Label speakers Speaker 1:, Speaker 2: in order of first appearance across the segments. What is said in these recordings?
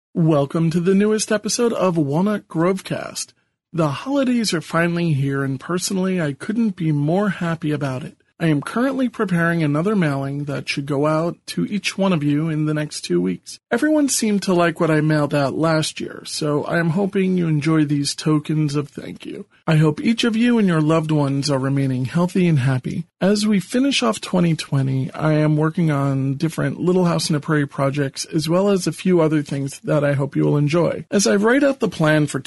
Speaker 1: Welcome to the newest episode of Walnut Grovecast. The holidays are finally here, and personally, I couldn't be more happy about it. I am currently preparing another mailing that should go out to each one of you in the next 2 weeks. Everyone seemed to like what I mailed out last year, so I am hoping you enjoy these tokens of thank you. I hope each of you and your loved ones are remaining healthy and happy. As we finish off 2020, I am working on different Little House on the Prairie projects, as well as a few other things that I hope you will enjoy. As I write out the plan for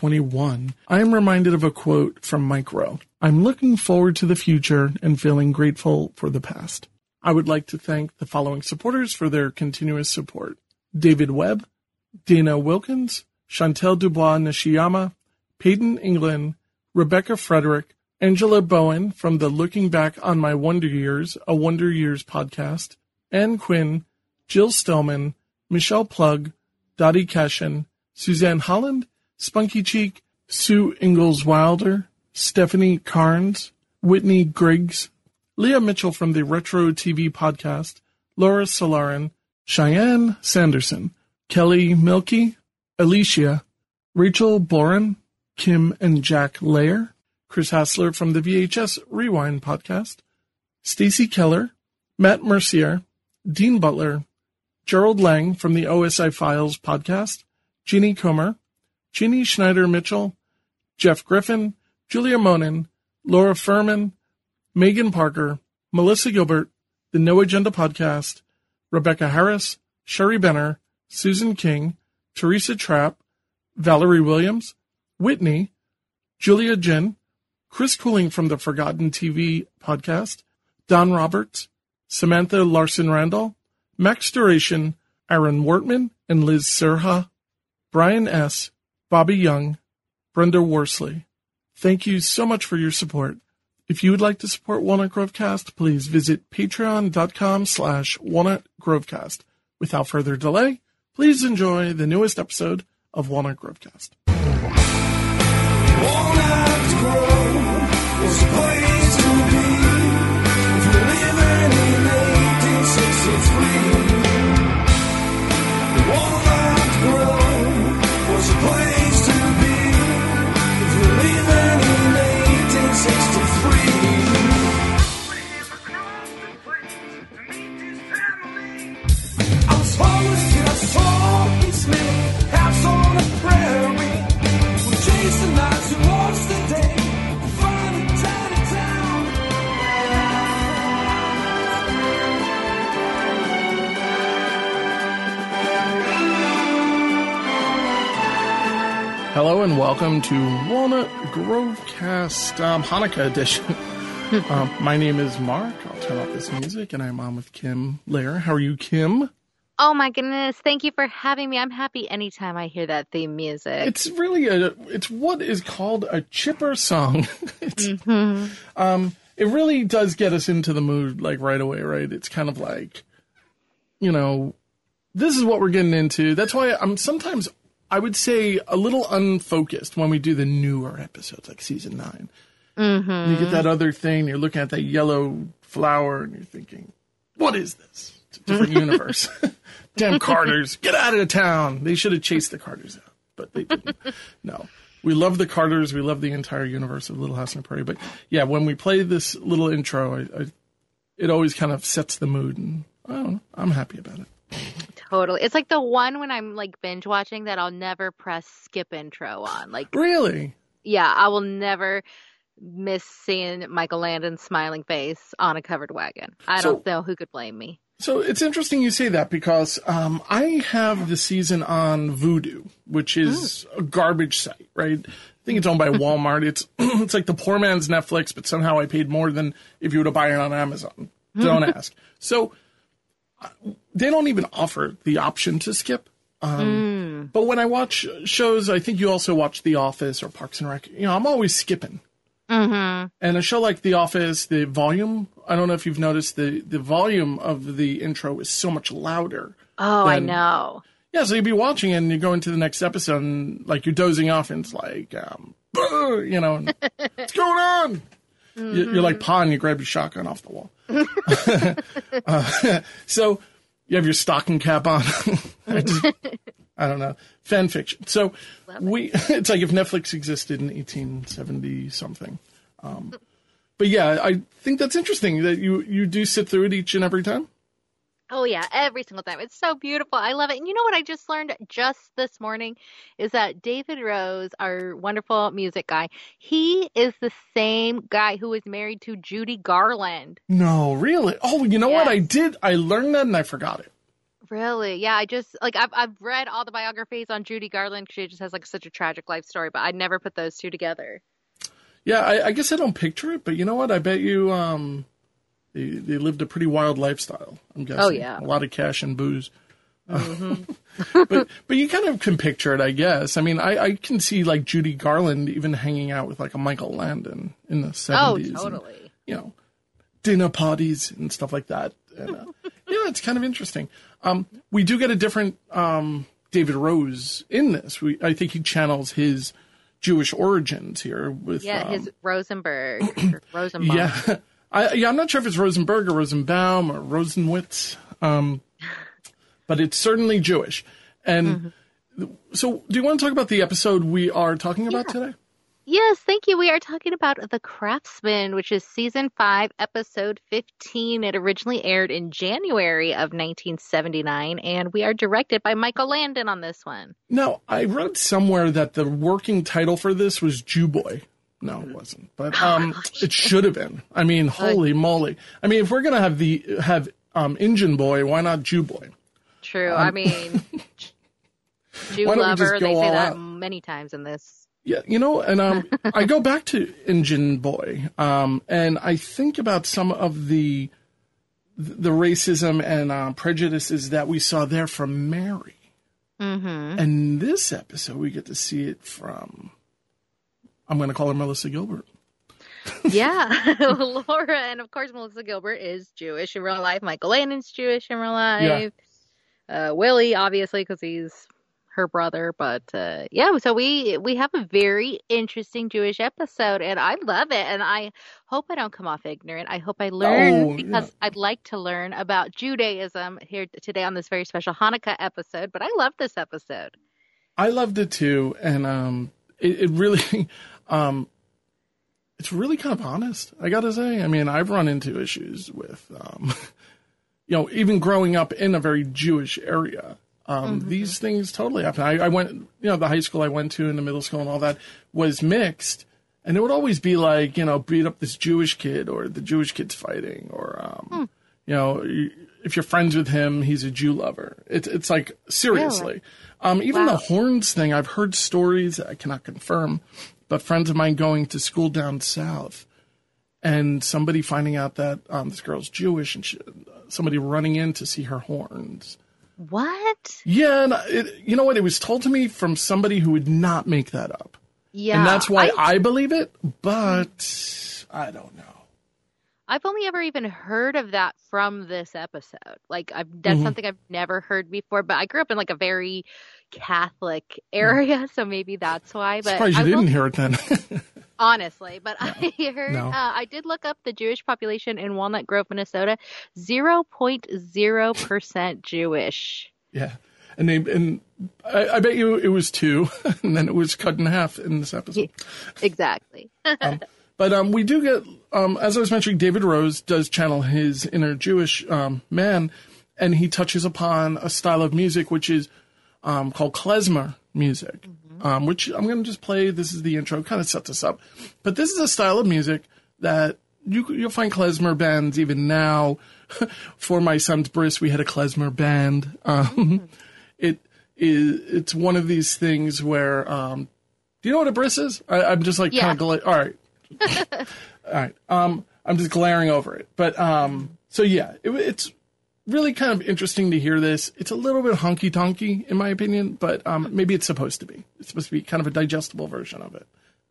Speaker 1: 2021, I am reminded of a quote from Mike Rowe. I'm looking forward to the future and feeling grateful for the past. I would like to thank the following supporters for their continuous support. David Webb, Dana Wilkins, Chantel Dubois Nishiyama, Peyton England, Rebecca Frederick, Angela Bowen from the Looking Back on My Wonder Years, a Wonder Years podcast, Ann Quinn, Jill Stillman, Michelle Plug, Dottie Cashin, Suzanne Holland, Spunky Cheek, Sue Ingalls Wilder, Stephanie Carnes, Whitney Griggs, Leah Mitchell from the Retro TV podcast, Laura Solarin, Cheyenne Sanderson, Kelly Milkey, Alicia, Rachel Boren, Kim and Jack Lair, Chris Hassler from the VHS Rewind podcast, Stacy Keller, Matt Mercier, Dean Butler, Gerald Lang from the OSI Files podcast, Jeannie Comer, Jeannie Schneider-Mitchell, Jeff Griffin, Julia Monin, Laura Furman, Megan Parker, Melissa Gilbert, the No Agenda Podcast, Rebecca Harris, Sherry Benner, Susan King, Teresa Trapp, Valerie Williams, Whitney, Julia Jin, Chris Cooling from the Forgotten TV Podcast, Don Roberts, Samantha Larson-Randall, Max Duration, Aaron Wortman and Liz Serha, Brian S., Bobby Young, Brenda Worsley. Thank you so much for your support. If you would like to support Walnut Grovecast, please visit patreon.com/Walnut Grovecast. Without further delay, please enjoy the newest episode of Walnut Grovecast.
Speaker 2: Walnut Grove was a place to be if you're living in 1863. Walnut Grove was a place to be if you're living in 1863. I was homeless till I saw these little house on the prairie. We're chasing nights towards the day. Find a tiny town.
Speaker 1: Hello and welcome to Walnut Grovecast Hanukkah edition. My name is Mark. I'll turn off this music, and I'm on with Kim Lair. How are you, Kim?
Speaker 3: Oh my goodness, thank you for having me. I'm happy anytime I hear that theme music.
Speaker 1: It's really it's what is called a chipper song. It really does get us into the mood like right away, right? It's kind of like, this is what we're getting into. That's why I'm sometimes, I would say, a little unfocused when we do the newer episodes, like season 9. Mm-hmm. You get that other thing, you're looking at that yellow flower, and you're thinking, what is this? It's a different universe. Damn Carters, get out of town. They should have chased the Carters out, but they didn't. No. We love the Carters. We love the entire universe of Little House on the Prairie. But yeah, when we play this little intro, it always kind of sets the mood, and I don't know, I'm happy about it.
Speaker 3: Totally. It's like the one when I'm like binge watching that I'll never press skip intro on. Like,
Speaker 1: really?
Speaker 3: Yeah, I will never miss seeing Michael Landon's smiling face on a covered wagon. I don't know who could blame me.
Speaker 1: So it's interesting you say that because I have the season on Vudu, which is a garbage site, right? I think it's owned by Walmart. It's like the poor man's Netflix, but somehow I paid more than if you were to buy it on Amazon. Don't ask. So they don't even offer the option to skip. But when I watch shows, I think you also watch The Office or Parks and Rec. I'm always skipping. Mm-hmm. And a show like The Office, the volume, I don't know if you've noticed, the volume of the intro is so much louder.
Speaker 3: Oh, I know.
Speaker 1: Yeah, so you'd be watching it and you go into the next episode and like you're dozing off and it's like, what's going on? Mm-hmm. You're like Pa and you grab your shotgun off the wall. So you have your stocking cap on. I I don't know. Fan fiction. So it's like if Netflix existed in 1870 something. But yeah, I think that's interesting that you do sit through it each and every time.
Speaker 3: Oh yeah, every single time. It's so beautiful. I love it. And you know what I just learned just this morning is that David Rose, our wonderful music guy, he is the same guy who was married to Judy Garland.
Speaker 1: No, really? Oh, you know what?
Speaker 3: Yes.
Speaker 1: I learned that and I forgot it.
Speaker 3: Really? Yeah, I just like I've read all the biographies on Judy Garland because she just has like such a tragic life story, but I never put those two together.
Speaker 1: Yeah, I guess I don't picture it, but you know what? I bet you they lived a pretty wild lifestyle, I'm guessing.
Speaker 3: Oh, yeah.
Speaker 1: A lot of cash and booze.
Speaker 3: Mm-hmm.
Speaker 1: But you kind of can picture it, I guess. I mean, I can see like Judy Garland even hanging out with like a Michael Landon in the 70s.
Speaker 3: Oh, totally.
Speaker 1: And, you know, dinner parties and stuff like that. And, yeah, it's kind of interesting. We do get a different David Rose in this. I think he channels his Jewish origins here with
Speaker 3: his Rosenberg. Or Rosenbaum.
Speaker 1: Yeah. I'm not sure if it's Rosenberg or Rosenbaum or Rosenwitz, but it's certainly Jewish. And so do you want to talk about the episode we are talking about today?
Speaker 3: Yes, thank you. We are talking about The Craftsman, which is season 5, episode 15. It originally aired in January of 1979, and we are directed by Michael Landon on this one.
Speaker 1: Now, I read somewhere that the working title for this was Jew Boy. No, it wasn't. But it should have been. I mean, holy moly. I mean, if we're going to have Injun Boy, why not Jew Boy?
Speaker 3: True. I mean, Jew lover, they say that many times in this.
Speaker 1: Yeah, you know, and I go back to Injun Boy, and I think about some of the racism and prejudices that we saw there from Mary. Mm-hmm. And this episode, we get to see it from, I'm going to call her Melissa Gilbert.
Speaker 3: Yeah, Laura, and of course Melissa Gilbert is Jewish in real life. Michael Landon's Jewish in real life. Yeah. Willie, obviously, because he's her brother, but so we have a very interesting Jewish episode, and I love it, and I hope I don't come off ignorant. I hope I learn because I'd like to learn about Judaism here today on this very special Hanukkah episode, but I love this episode.
Speaker 1: I loved it too, and it really it's really kind of honest, I gotta say. I mean, I've run into issues with even growing up in a very Jewish area. These things totally happen. I went, the high school I went to and the middle school and all that was mixed. And it would always be like, beat up this Jewish kid or the Jewish kid's fighting or, if you're friends with him, he's a Jew lover. It's like, seriously. Really? Even the horns thing, I've heard stories I cannot confirm, but friends of mine going to school down south and somebody finding out that this girl's Jewish and somebody running in to see her horns.
Speaker 3: What?
Speaker 1: Yeah, and you know what? It was told to me from somebody who would not make that up.
Speaker 3: Yeah.
Speaker 1: And that's why I believe it, but I don't know.
Speaker 3: I've only ever even heard of that from this episode. Like, that's something I've never heard before, but I grew up in like a very Catholic area, so maybe that's why. But
Speaker 1: surprised you didn't hear it then.
Speaker 3: Honestly, but I heard, I did look up the Jewish population in Walnut Grove, Minnesota, 0.0% Jewish.
Speaker 1: Yeah. And I bet you it was 2, and then it was cut in half in this episode.
Speaker 3: Exactly.
Speaker 1: But we do get, as I was mentioning, David Rose does channel his inner Jewish man, and he touches upon a style of music which is called klezmer music, which I'm going to just play. This is the intro, kind of sets us up. But this is a style of music that you'll find klezmer bands even now. For my son's bris, we had a klezmer band. It's one of these things where, do you know what a bris is? I'm just like kind of all right. All right. I'm just glaring over it. But, so yeah, it's really kind of interesting to hear this. It's a little bit honky-tonky, in my opinion, but maybe it's supposed to be. It's supposed to be kind of a digestible version of it.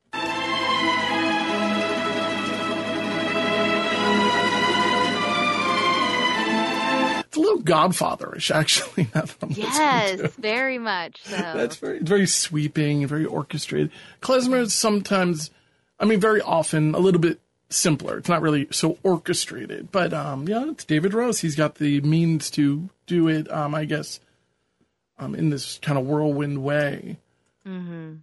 Speaker 1: It's a little Godfather-ish, actually. Now that I'm
Speaker 3: yes, very much so.
Speaker 1: That's very sweeping, very orchestrated. Klezmer is sometimes, very often, a little bit simpler. It's not really so orchestrated, but it's David Rose. He's got the means to do it, I guess, in this kind of whirlwind way.
Speaker 3: Mm-hmm.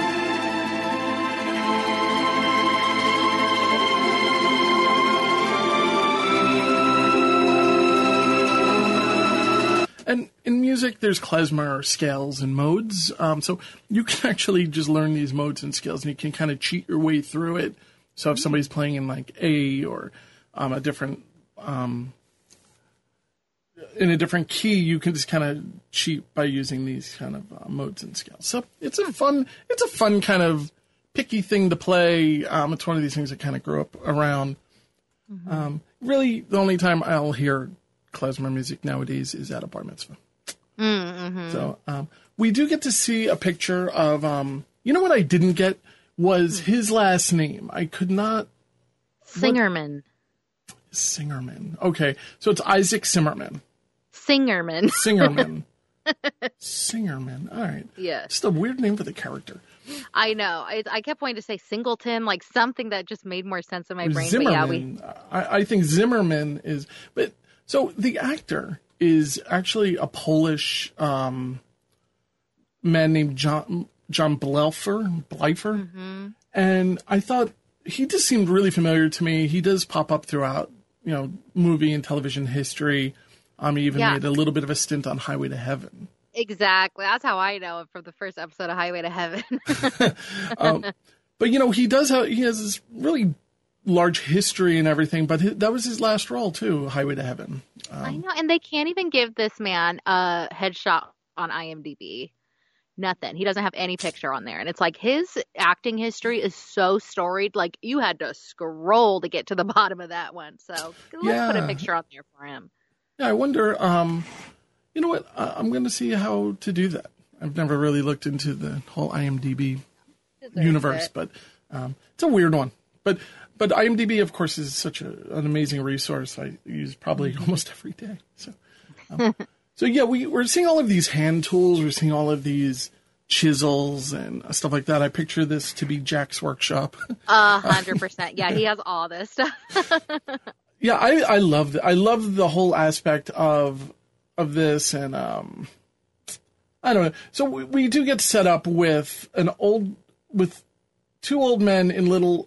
Speaker 1: And in music, there's klezmer scales and modes. So you can actually just learn these modes and scales, and you can kind of cheat your way through it. So if somebody's playing in like A or a different in a different key, you can just kind of cheat by using these kind of modes and scales. So it's a fun kind of picky thing to play. It's one of these things that kind of grew up around. Mm-hmm. Really, the only time I'll hear klezmer music nowadays is at a bar mitzvah.
Speaker 3: Mm-hmm.
Speaker 1: So we do get to see a picture of, you know what I didn't get was his last name. I could not.
Speaker 3: Singerman.
Speaker 1: Singerman. Okay. So it's Isaac Zimmerman.
Speaker 3: Singerman.
Speaker 1: Singerman. Singerman. All right.
Speaker 3: Yeah.
Speaker 1: Just a weird name for the character.
Speaker 3: I know. I kept wanting to say Singleton, like something that just made more sense in my brain.
Speaker 1: Zimmerman.
Speaker 3: But yeah,
Speaker 1: I think Zimmerman is. But so the actor is actually a Polish man named John Bleifer.
Speaker 3: Mm-hmm.
Speaker 1: And I thought he just seemed really familiar to me. He does pop up throughout, movie and television history. He even made a little bit of a stint on Highway to Heaven.
Speaker 3: Exactly. That's how I know him from the first episode of Highway to Heaven.
Speaker 1: But, he has this really large history and everything, but that was his last role, too, Highway to Heaven.
Speaker 3: I know. And they can't even give this man a headshot on IMDb. Nothing. He doesn't have any picture on there. And it's like his acting history is so storied. Like you had to scroll to get to the bottom of that one. So let's put a picture on there for him.
Speaker 1: Yeah, I wonder, you know what? I'm going to see how to do that. I've never really looked into the whole IMDb universe, but it's a weird one. But IMDb, of course, is such an amazing resource. I use probably almost every day. So yeah, we're seeing all of these hand tools. We're seeing all of these chisels and stuff like that. I picture this to be Jack's workshop.
Speaker 3: 100%. Yeah, he has all this stuff.
Speaker 1: Yeah, I love I love the whole aspect of this, and I don't know. So we do get set up with two old men in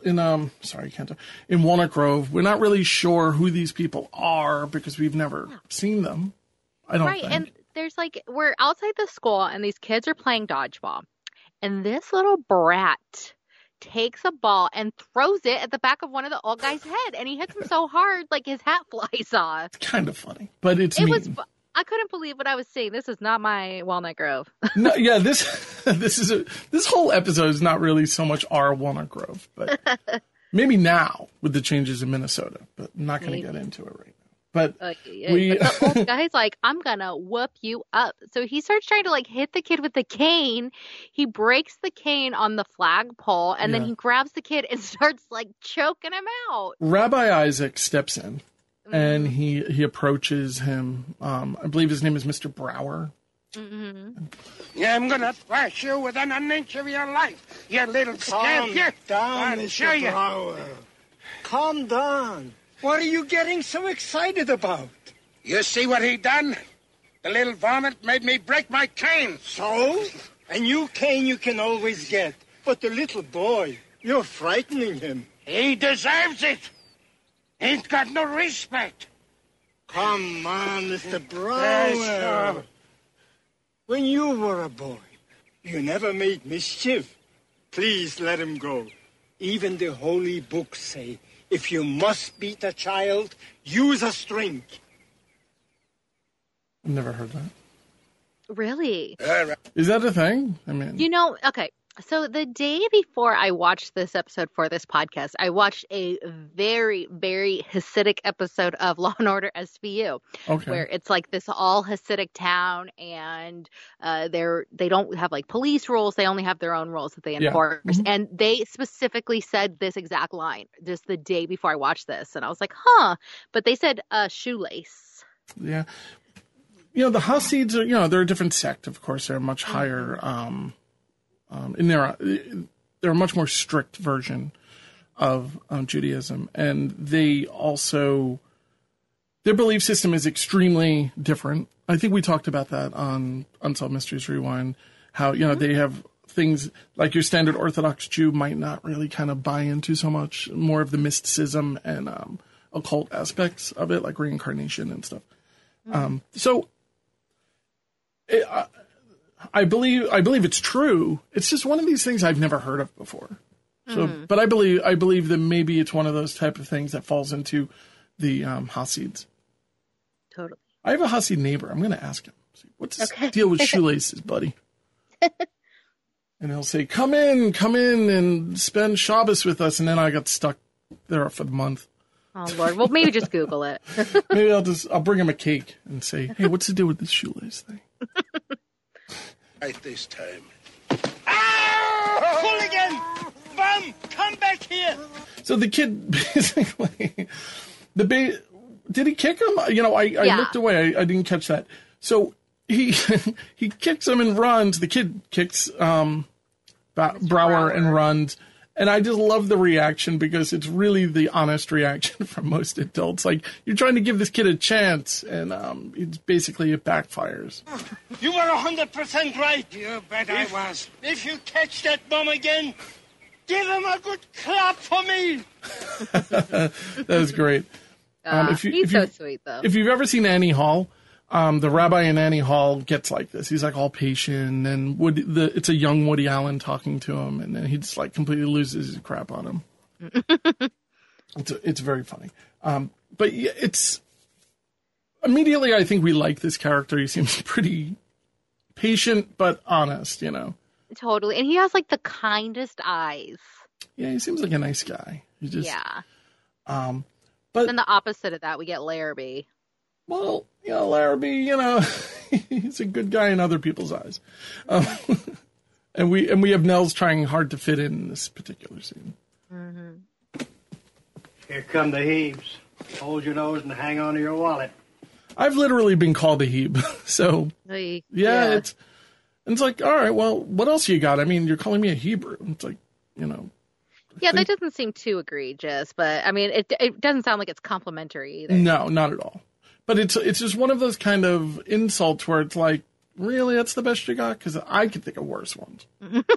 Speaker 1: Walnut Grove. We're not really sure who these people are because we've never seen them. I don't think.
Speaker 3: And there's we're outside the school and these kids are playing dodgeball. And this little brat takes a ball and throws it at the back of one of the old guy's head. And he hits him so hard, his hat flies off.
Speaker 1: It's kind of funny, but it's mean.
Speaker 3: I couldn't believe what I was seeing. This is not my Walnut Grove.
Speaker 1: No, yeah, this whole episode is not really so much our Walnut Grove, but maybe now with the changes in Minnesota, but I'm not going to get into it right now. But
Speaker 3: but the old guy's like, I'm going to whoop you up. So he starts trying to hit the kid with the cane. He breaks the cane on the flagpole and then he grabs the kid and starts choking him out.
Speaker 1: Rabbi Isaac steps in and he approaches him. I believe his name is Mr. Brower.
Speaker 3: Mm-hmm.
Speaker 4: Yeah, I'm going to thrash you within an inch of your life, you little scamp.
Speaker 5: Calm down, Mr. Brower. Calm down. What are you getting so excited about?
Speaker 4: You see what he done? The little varmint made me break my cane.
Speaker 5: So? A new cane you can always get. But the little boy, you're frightening him.
Speaker 4: He deserves it. Ain't got no respect.
Speaker 5: Come on, Mr. Brower. When you were a boy, you never made mischief. Please let him go. Even the holy books say, if you must beat a child, use a string.
Speaker 1: I've never heard that.
Speaker 3: Really?
Speaker 1: Is that a thing? I mean,
Speaker 3: okay. So the day before I watched this episode for this podcast, I watched a very, very Hasidic episode of Law and Order SVU, where it's this all Hasidic town, and they don't have police rules; they only have their own rules that they enforce. Mm-hmm. And they specifically said this exact line just the day before I watched this, and I was like, "Huh?" But they said shoelace.
Speaker 1: Yeah, the Hasids are they're a different sect. Of course, they're much higher. And they're a much more strict version of Judaism, and they also their belief system is extremely different. I think we talked about that on Unsolved Mysteries Rewind, how, they have things like your standard Orthodox Jew might not really kind of buy into so much, more of the mysticism and occult aspects of it, like reincarnation and stuff. I believe it's true. It's just one of these things I've never heard of before. So, but I believe that maybe it's one of those type of things that falls into the Hasids.
Speaker 3: Totally.
Speaker 1: I have a Hasid neighbor. I'm going to ask him. What's his deal with shoelaces, buddy? And he'll say, come in and spend Shabbos with us. And then I got stuck there for the month.
Speaker 3: Oh, Lord. Well, maybe just Google it.
Speaker 1: Maybe I'll bring him a cake and say, hey, what's the deal with this shoelace thing?
Speaker 4: Right this time.
Speaker 5: Hooligan! Bum! Come back here!
Speaker 1: So the kid basically, did he kick him? I looked away. I didn't catch that. So he he kicks him and runs. The kid kicks Brower and runs. And I just love the reaction because it's really the honest reaction from most adults. Like, you're trying to give this kid a chance, and it backfires.
Speaker 5: You were 100% right.
Speaker 4: You bet I was.
Speaker 5: If you catch that bum again, give him a good clap for me.
Speaker 1: That was great.
Speaker 3: He's so sweet, though.
Speaker 1: If you've ever seen Annie Hall, the rabbi in Annie Hall gets like this. He's like all patient, and it's a young Woody Allen talking to him, and then he just like completely loses his crap on him. It's very funny. But yeah, it's immediately I think we like this character. He seems pretty patient but honest,
Speaker 3: Totally. And he has like the kindest eyes.
Speaker 1: Yeah, he seems like a nice guy. He just
Speaker 3: but then the opposite of that, we get Larrabee.
Speaker 1: Well, Larrabee, he's a good guy in other people's eyes. And we have Nels trying hard to fit in this particular scene.
Speaker 6: Mm-hmm. Here come the Hebes. Hold your nose and hang on to your wallet.
Speaker 1: I've literally been called a Hebe. So, yeah. It's like, all right, well, what else you got? I mean, you're calling me a Hebrew. It's like,
Speaker 3: Yeah, that doesn't seem too egregious, but I mean, it doesn't sound like it's complimentary either.
Speaker 1: No, not at all. But it's just one of those kind of insults where it's like, really, that's the best you got? Because I could think of worse ones.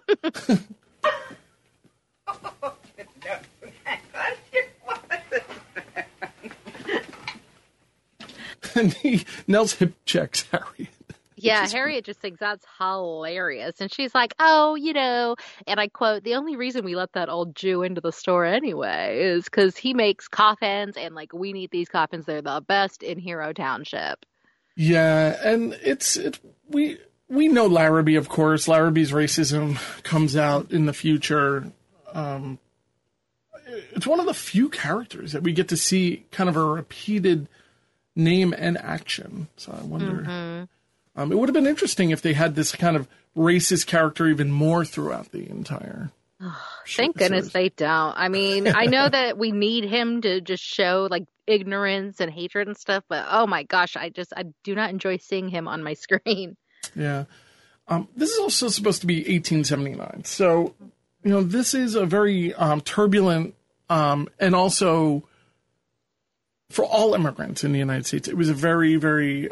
Speaker 1: And Nels hip checks Harriet.
Speaker 3: Yeah, Harriet just thinks that's hilarious. And she's like, oh, and I quote, the only reason we let that old Jew into the store anyway is because he makes coffins and like we need these coffins. They're the best in Hero Township. Yeah,
Speaker 1: and we know Larrabee, of course. Larrabee's racism comes out in the future. It's one of the few characters that we get to see kind of a repeated name and action. So I wonder... Mm-hmm. It would have been interesting if they had this kind of racist character even more throughout the entire.
Speaker 3: Thank goodness they don't. I mean, I know that we need him to just show like ignorance and hatred and stuff, but oh my gosh, I do not enjoy seeing him on my screen.
Speaker 1: Yeah. This is also supposed to be 1879. So, this is a very turbulent and also for all immigrants in the United States, it was a very, very...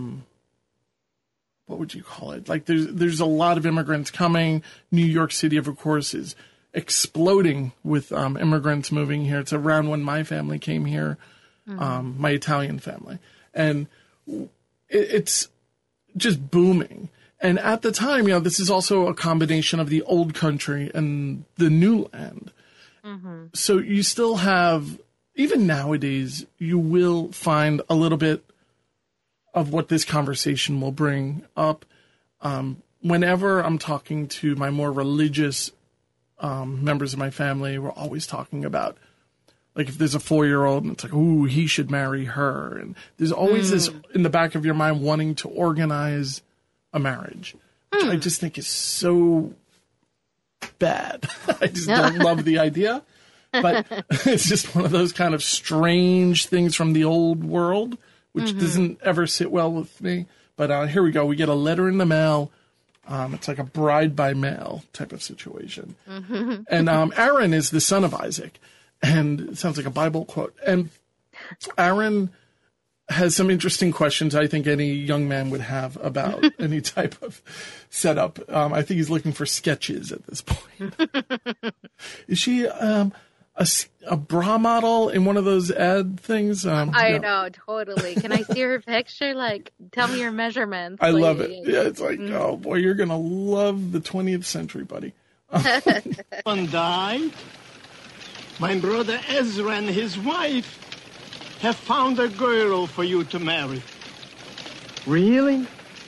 Speaker 1: what would you call it? Like there's a lot of immigrants coming. New York City, of course, is exploding with immigrants moving here. It's around when my family came here, my Italian family. And it's just booming. And at the time, this is also a combination of the old country and the new land. Mm-hmm. So you still have, even nowadays, you will find a little bit of what this conversation will bring up. Whenever I'm talking to my more religious members of my family, we're always talking about, like, if there's a 4-year-old and it's like, ooh, he should marry her. And there's always this in the back of your mind wanting to organize a marriage, which I just think is so bad. I just don't love the idea. But it's just one of those kind of strange things from the old world, which doesn't ever sit well with me. But here we go. We get a letter in the mail. It's like a bride by mail type of situation. And Aaron is the son of Isaac. And it sounds like a Bible quote. And Aaron has some interesting questions I think any young man would have about any type of setup. I think he's looking for sketches at this point. Is she a bra model in one of those ad things?
Speaker 3: I know, totally. Can I see her picture? Like, tell me your measurements.
Speaker 1: I love it. Yeah, it's like, oh boy, you're going to love the 20th century, buddy.
Speaker 5: One died. My brother Ezra and his wife have found a girl for you to marry.
Speaker 6: Really?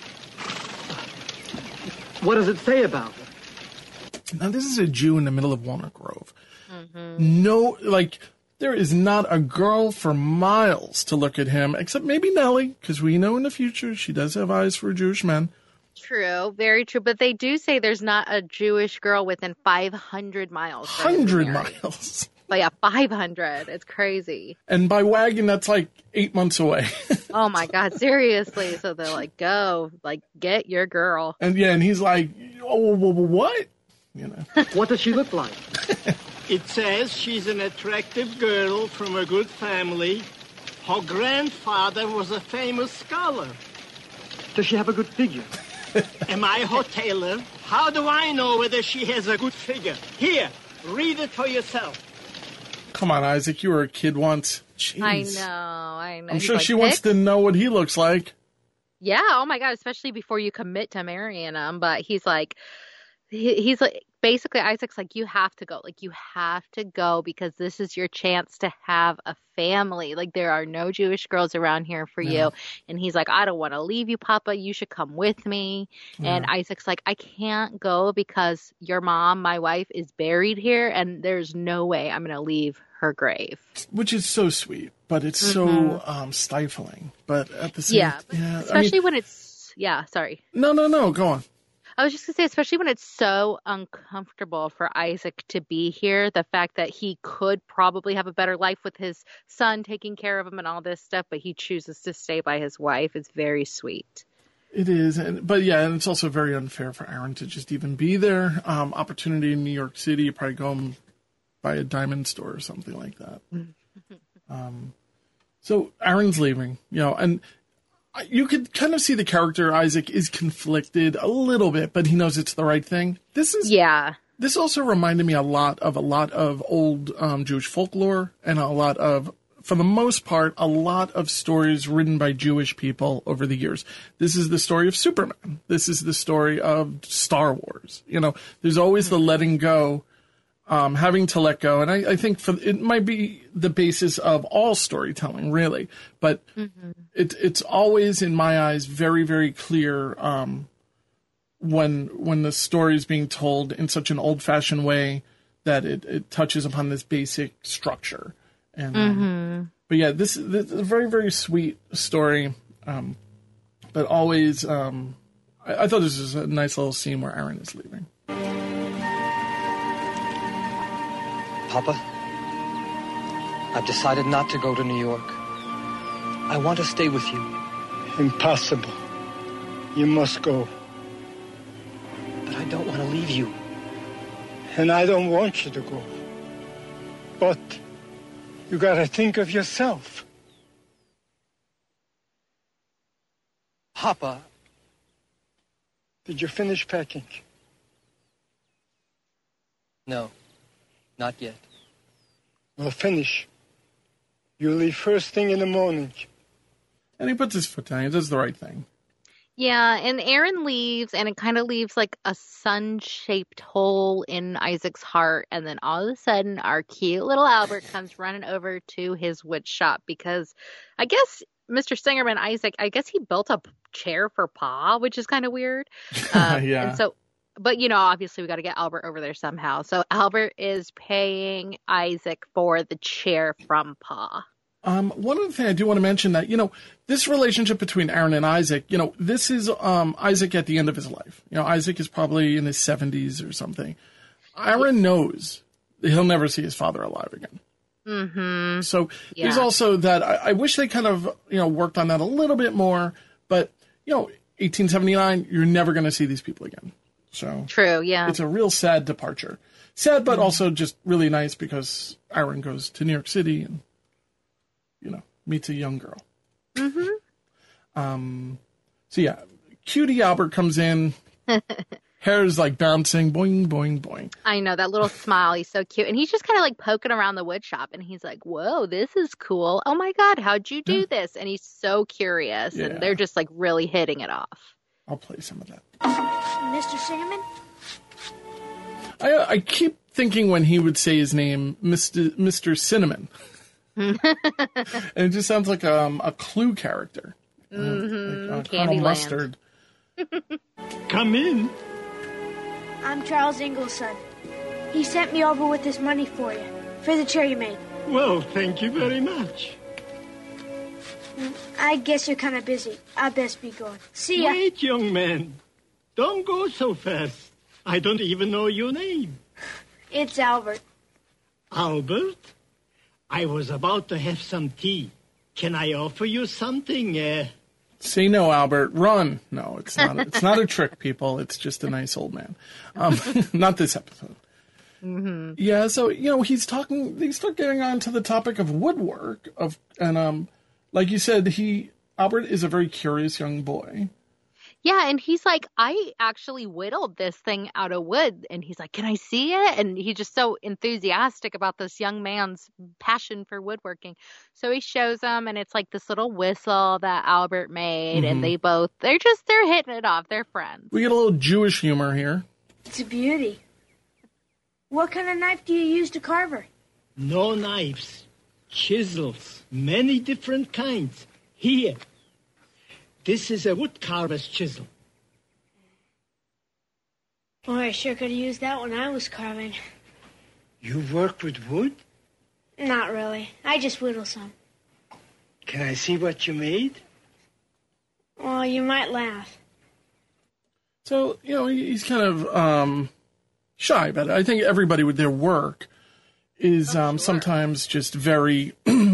Speaker 6: What does it say about her?
Speaker 1: Now, this is a Jew in the middle of Walnut Grove. No, like, there is not a girl for miles to look at him, except maybe Nellie, because we know in the future she does have eyes for Jewish men.
Speaker 3: True, very true. But they do say there's not a Jewish girl within 500 miles.
Speaker 1: 100 miles.
Speaker 3: But yeah, 500. It's crazy.
Speaker 1: And by wagon, that's like 8 months away.
Speaker 3: Oh my God, seriously. So they're like, go, like, get your girl.
Speaker 1: And yeah, and he's like, oh, what? You know.
Speaker 6: What does she look like?
Speaker 5: It says she's an attractive girl from a good family. Her grandfather was a famous scholar.
Speaker 6: Does she have a good figure?
Speaker 5: Am I her tailor? How do I know whether she has a good figure? Here, read it for yourself.
Speaker 1: Come on, Isaac, you were a kid once. Jeez.
Speaker 3: I know.
Speaker 1: I'm
Speaker 3: He's
Speaker 1: sure
Speaker 3: like,
Speaker 1: she wants to know what he looks like.
Speaker 3: Yeah, oh my God, especially before you commit to marrying him. But he's like, basically, Isaac's like, you have to go. Like, you have to go because this is your chance to have a family. Like, there are no Jewish girls around here for you. And he's like, I don't want to leave you, Papa. You should come with me. And Isaac's like, I can't go because your mom, my wife, is buried here. And there's no way I'm going to leave her grave.
Speaker 1: Which is so sweet, but it's so stifling. But at the same time,
Speaker 3: especially when it's, sorry.
Speaker 1: No, go on.
Speaker 3: I was just going to say, especially when it's so uncomfortable for Isaac to be here, the fact that he could probably have a better life with his son taking care of him and all this stuff, but he chooses to stay by his wife is very sweet.
Speaker 1: It is. But it's also very unfair for Aaron to just even be there. Opportunity in New York City, you probably go and buy a diamond store or something like that. So Aaron's leaving, and you could kind of see the character Isaac is conflicted a little bit, but he knows it's the right thing. This also reminded me a lot of old Jewish folklore and for the most part, a lot of stories written by Jewish people over the years. This is the story of Superman. This is the story of Star Wars. There's always the letting go, having to let go. And I think it might be the basis of all storytelling, really. But it's always, in my eyes, very, very clear when the story is being told in such an old-fashioned way that it touches upon this basic structure. And but yeah, this is a very, very sweet story. But always, I thought this was a nice little scene where Aaron is leaving.
Speaker 7: Papa, I've decided not to go to New York. I want to stay with you.
Speaker 5: Impossible. You must go.
Speaker 7: But I don't want to leave you.
Speaker 5: And I don't want you to go. But you gotta think of yourself.
Speaker 7: Papa.
Speaker 5: Did you finish packing?
Speaker 7: No, not yet.
Speaker 5: Well, finish. You leave first thing in the morning.
Speaker 1: And he puts his foot down. He does the right thing.
Speaker 3: Yeah, and Aaron leaves, and it kind of leaves like a sun-shaped hole in Isaac's heart. And then all of a sudden, our cute little Albert comes running over to his wood shop because I guess Mr. Singerman, Isaac, I guess he built a chair for Pa, which is kind of weird.
Speaker 1: Yeah.
Speaker 3: And so, but, obviously we got to get Albert over there somehow. So Albert is paying Isaac for the chair from Pa.
Speaker 1: One other thing I do want to mention that, this relationship between Aaron and Isaac, this is Isaac at the end of his life. Isaac is probably in his 70s or something. Aaron knows that he'll never see his father alive again.
Speaker 3: Mm-hmm.
Speaker 1: So there's also that. I wish they kind of, worked on that a little bit more. But, 1879, you're never going to see these people again. So
Speaker 3: true, yeah.
Speaker 1: It's a real sad departure. Sad, but also just really nice because Aaron goes to New York City and, meets a young girl. So yeah, cutie Albert comes in. Hair's like bouncing, boing, boing, boing.
Speaker 3: I know, that little smile. He's so cute. And he's just kind of like poking around the wood shop. And he's like, whoa, this is cool. Oh my God, how'd you do this? And he's so curious.
Speaker 1: Yeah.
Speaker 3: And they're just like really hitting it off.
Speaker 1: I'll play some of that.
Speaker 8: Mr. Cinnamon?
Speaker 1: I keep thinking when he would say his name, Mr. Cinnamon. And it just sounds like a Clue character. Like, Colonel
Speaker 3: Candyland.
Speaker 1: Mustard.
Speaker 5: Come in.
Speaker 8: I'm Charles Ingles' son. He sent me over with this money for you, for the chair you made.
Speaker 5: Well, thank you very much.
Speaker 8: I guess you're kind of busy. I best be going. See ya.
Speaker 5: Wait, young man. Don't go so fast. I don't even know your name.
Speaker 8: It's Albert.
Speaker 5: Albert? I was about to have some tea. Can I offer you something?
Speaker 1: Say no, Albert. Run. No, it's not. It's not a trick, people. It's just a nice old man. Not this episode.
Speaker 3: Mm-hmm.
Speaker 1: Yeah. So he's talking. They start getting on to the topic of woodwork. Like you said, Albert is a very curious young boy.
Speaker 3: Yeah, and he's like, I actually whittled this thing out of wood. And he's like, can I see it? And he's just so enthusiastic about this young man's passion for woodworking. So he shows him, and it's like this little whistle that Albert made. And they're hitting it off. They're friends.
Speaker 1: We get a little Jewish humor here.
Speaker 8: It's a beauty. What kind of knife do you use to carve her?
Speaker 5: No knives. Chisels. Many different kinds. Here. This is a wood carver's chisel.
Speaker 8: Boy, I sure could have used that when I was carving.
Speaker 5: You work with wood?
Speaker 8: Not really. I just whittle some.
Speaker 5: Can I see what you made?
Speaker 8: Well, you might laugh.
Speaker 1: So, he's kind of shy about it. I think everybody with their work is sometimes just very...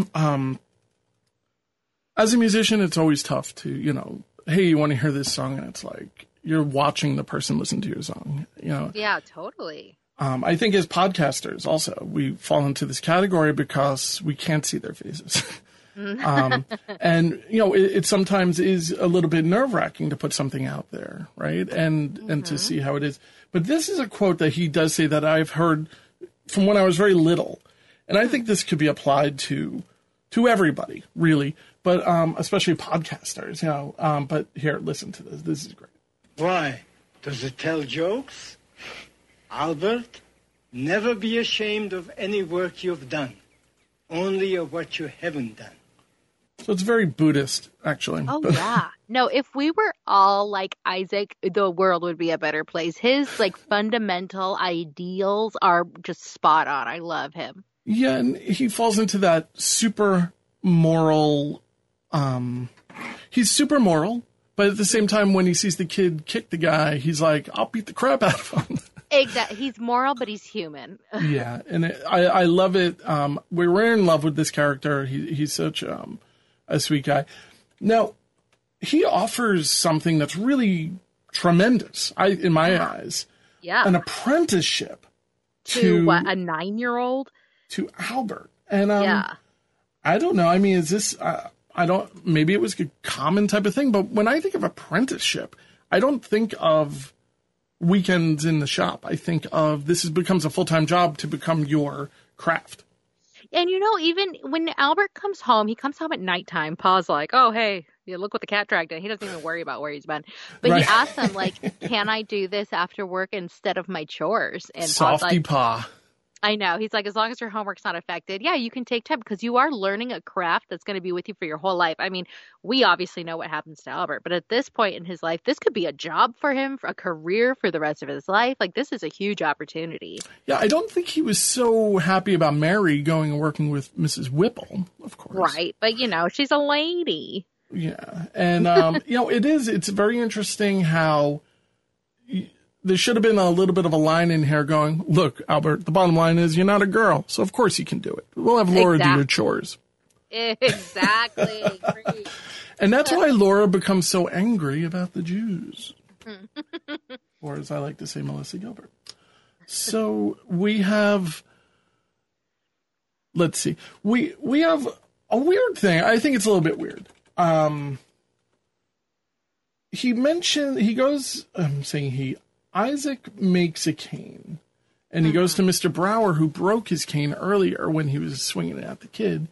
Speaker 1: As a musician, it's always tough to, hey, you want to hear this song? And it's like you're watching the person listen to your song,
Speaker 3: Yeah, totally.
Speaker 1: I think as podcasters also, we fall into this category because we can't see their faces. And, it sometimes is a little bit nerve-wracking to put something out there, right? And to see how it is. But this is a quote that he does say that I've heard from when I was very little. And I think this could be applied to everybody, really. But especially podcasters, But here, listen to this. This is great.
Speaker 5: Why? Does it tell jokes? Albert, never be ashamed of any work you've done. Only of what you haven't done.
Speaker 1: So it's very Buddhist, actually.
Speaker 3: Oh, yeah. No, if we were all like Isaac, the world would be a better place. His fundamental ideals are just spot on. I love him.
Speaker 1: Yeah, and he falls into that super moral... he's super moral, but at the same time, when he sees the kid kick the guy, he's like, I'll beat the crap out of him.
Speaker 3: Exactly. He's moral, but he's human.
Speaker 1: Yeah, and I love it. We're in love with this character. He's such a sweet guy. Now, he offers something that's really tremendous, in my eyes.
Speaker 3: Yeah.
Speaker 1: An apprenticeship.
Speaker 3: To what, a 9-year-old?
Speaker 1: To Albert. And
Speaker 3: yeah.
Speaker 1: I don't know. I mean, is this... maybe it was a common type of thing, but when I think of apprenticeship, I don't think of weekends in the shop. I think of becomes a full-time job to become your craft.
Speaker 3: And even when Albert comes home, he comes home at nighttime. Pa's like, oh, hey, look what the cat dragged in. He doesn't even worry about where he's been. But
Speaker 1: Right.
Speaker 3: he asks him, like, can I do this after work instead of my chores? And
Speaker 1: Softy
Speaker 3: Pa's like,
Speaker 1: Pa.
Speaker 3: I know. He's like, as long as your homework's not affected, yeah, you can take time because you are learning a craft that's going to be with you for your whole life. I mean, we obviously know what happens to Albert, but at this point in his life, this could be a job for him, for a career for the rest of his life. Like, this is a huge opportunity.
Speaker 1: Yeah, I don't think he was so happy about Mary going and working with Mrs. Whipple, of course.
Speaker 3: Right. But, she's a lady.
Speaker 1: Yeah. And, it's very interesting how there should have been a little bit of a line in here going, look, Albert, the bottom line is you're not a girl, so of course you can do it. We'll have Laura do your chores.
Speaker 3: Exactly.
Speaker 1: And that's why Laura becomes so angry about the Jews. Or as I like to say, Melissa Gilbert. So we have, let's see, we have a weird thing. I think it's a little bit weird. Isaac makes a cane, and he goes to Mr. Brower, who broke his cane earlier when he was swinging it at the kid.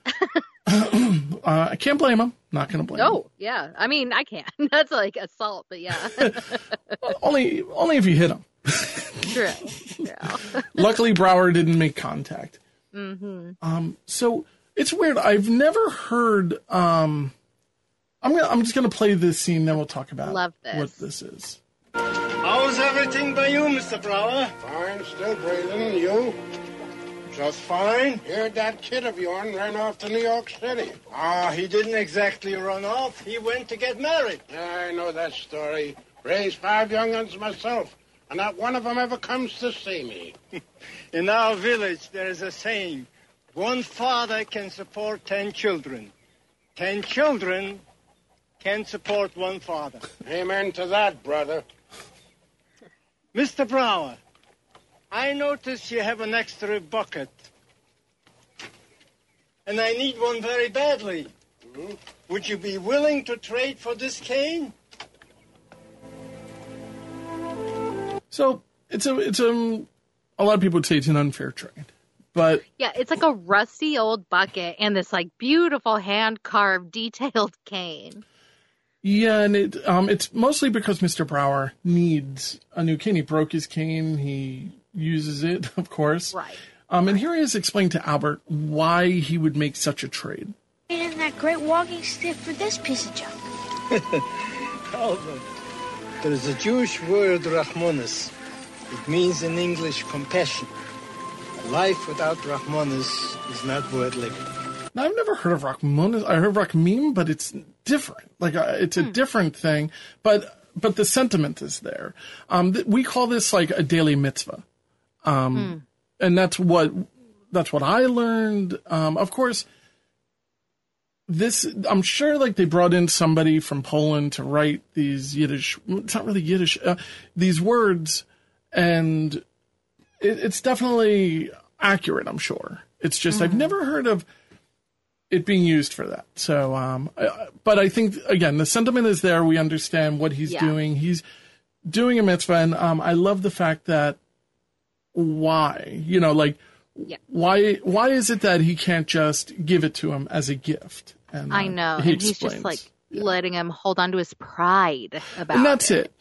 Speaker 1: I can't blame him. Not going to blame him.
Speaker 3: Oh, yeah. I mean, I can. That's like assault, but yeah.
Speaker 1: only if you hit him.
Speaker 3: True.
Speaker 1: Luckily, Brower didn't make contact.
Speaker 3: Mm-hmm.
Speaker 1: So it's weird. I've never heard. I'm just gonna play this scene, then we'll talk about what this is.
Speaker 5: How's everything by you, Mr. Brower?
Speaker 4: Fine, still breathing. You?
Speaker 5: Just fine.
Speaker 4: Heard that kid of yours ran off to New York City.
Speaker 5: He didn't exactly run off. He went to get married.
Speaker 4: Yeah, I know that story. Raised 5 young uns myself, and not one of them ever comes to see me.
Speaker 5: In our village, there is a saying, 1 father can support 10 children. 10 children can support 1 father.
Speaker 4: Amen to that, brother.
Speaker 5: Mr. Brower, I notice you have an extra bucket. And I need one very badly.
Speaker 4: Mm-hmm.
Speaker 5: Would you be willing to trade for this cane?
Speaker 1: So it's a lot of people would say it's an unfair trade, but
Speaker 3: yeah, it's like a rusty old bucket and this like beautiful hand carved detailed cane.
Speaker 1: Yeah, and it's mostly because Mr. Brower needs a new cane. He broke his cane. He uses it, of course.
Speaker 3: Right.
Speaker 1: And here he has explained to Albert why he would make such a trade.
Speaker 8: Isn't that great walking stick for this piece of junk?
Speaker 5: Albert, there is a Jewish word, Rachmanis. It means in English compassion. Life without Rachmanis is not worth living.
Speaker 1: Now, I've never heard of Rachmanis. I heard Rachmim, but it's different. Like it's a different thing, but the sentiment is there. We call this like a daily mitzvah, and that's what I learned. Of course, I'm sure like they brought in somebody from Poland to write these Yiddish. It's not really Yiddish. These words, and it's definitely accurate. I'm sure. It's just I've never heard of it being used for that. So, but I think, again, the sentiment is there. We understand what he's doing. He's doing a mitzvah, and I love the fact that why is it that he can't just give it to him as a gift? And
Speaker 3: I know. And he's just like letting him hold on to his pride about it.
Speaker 1: And that's it.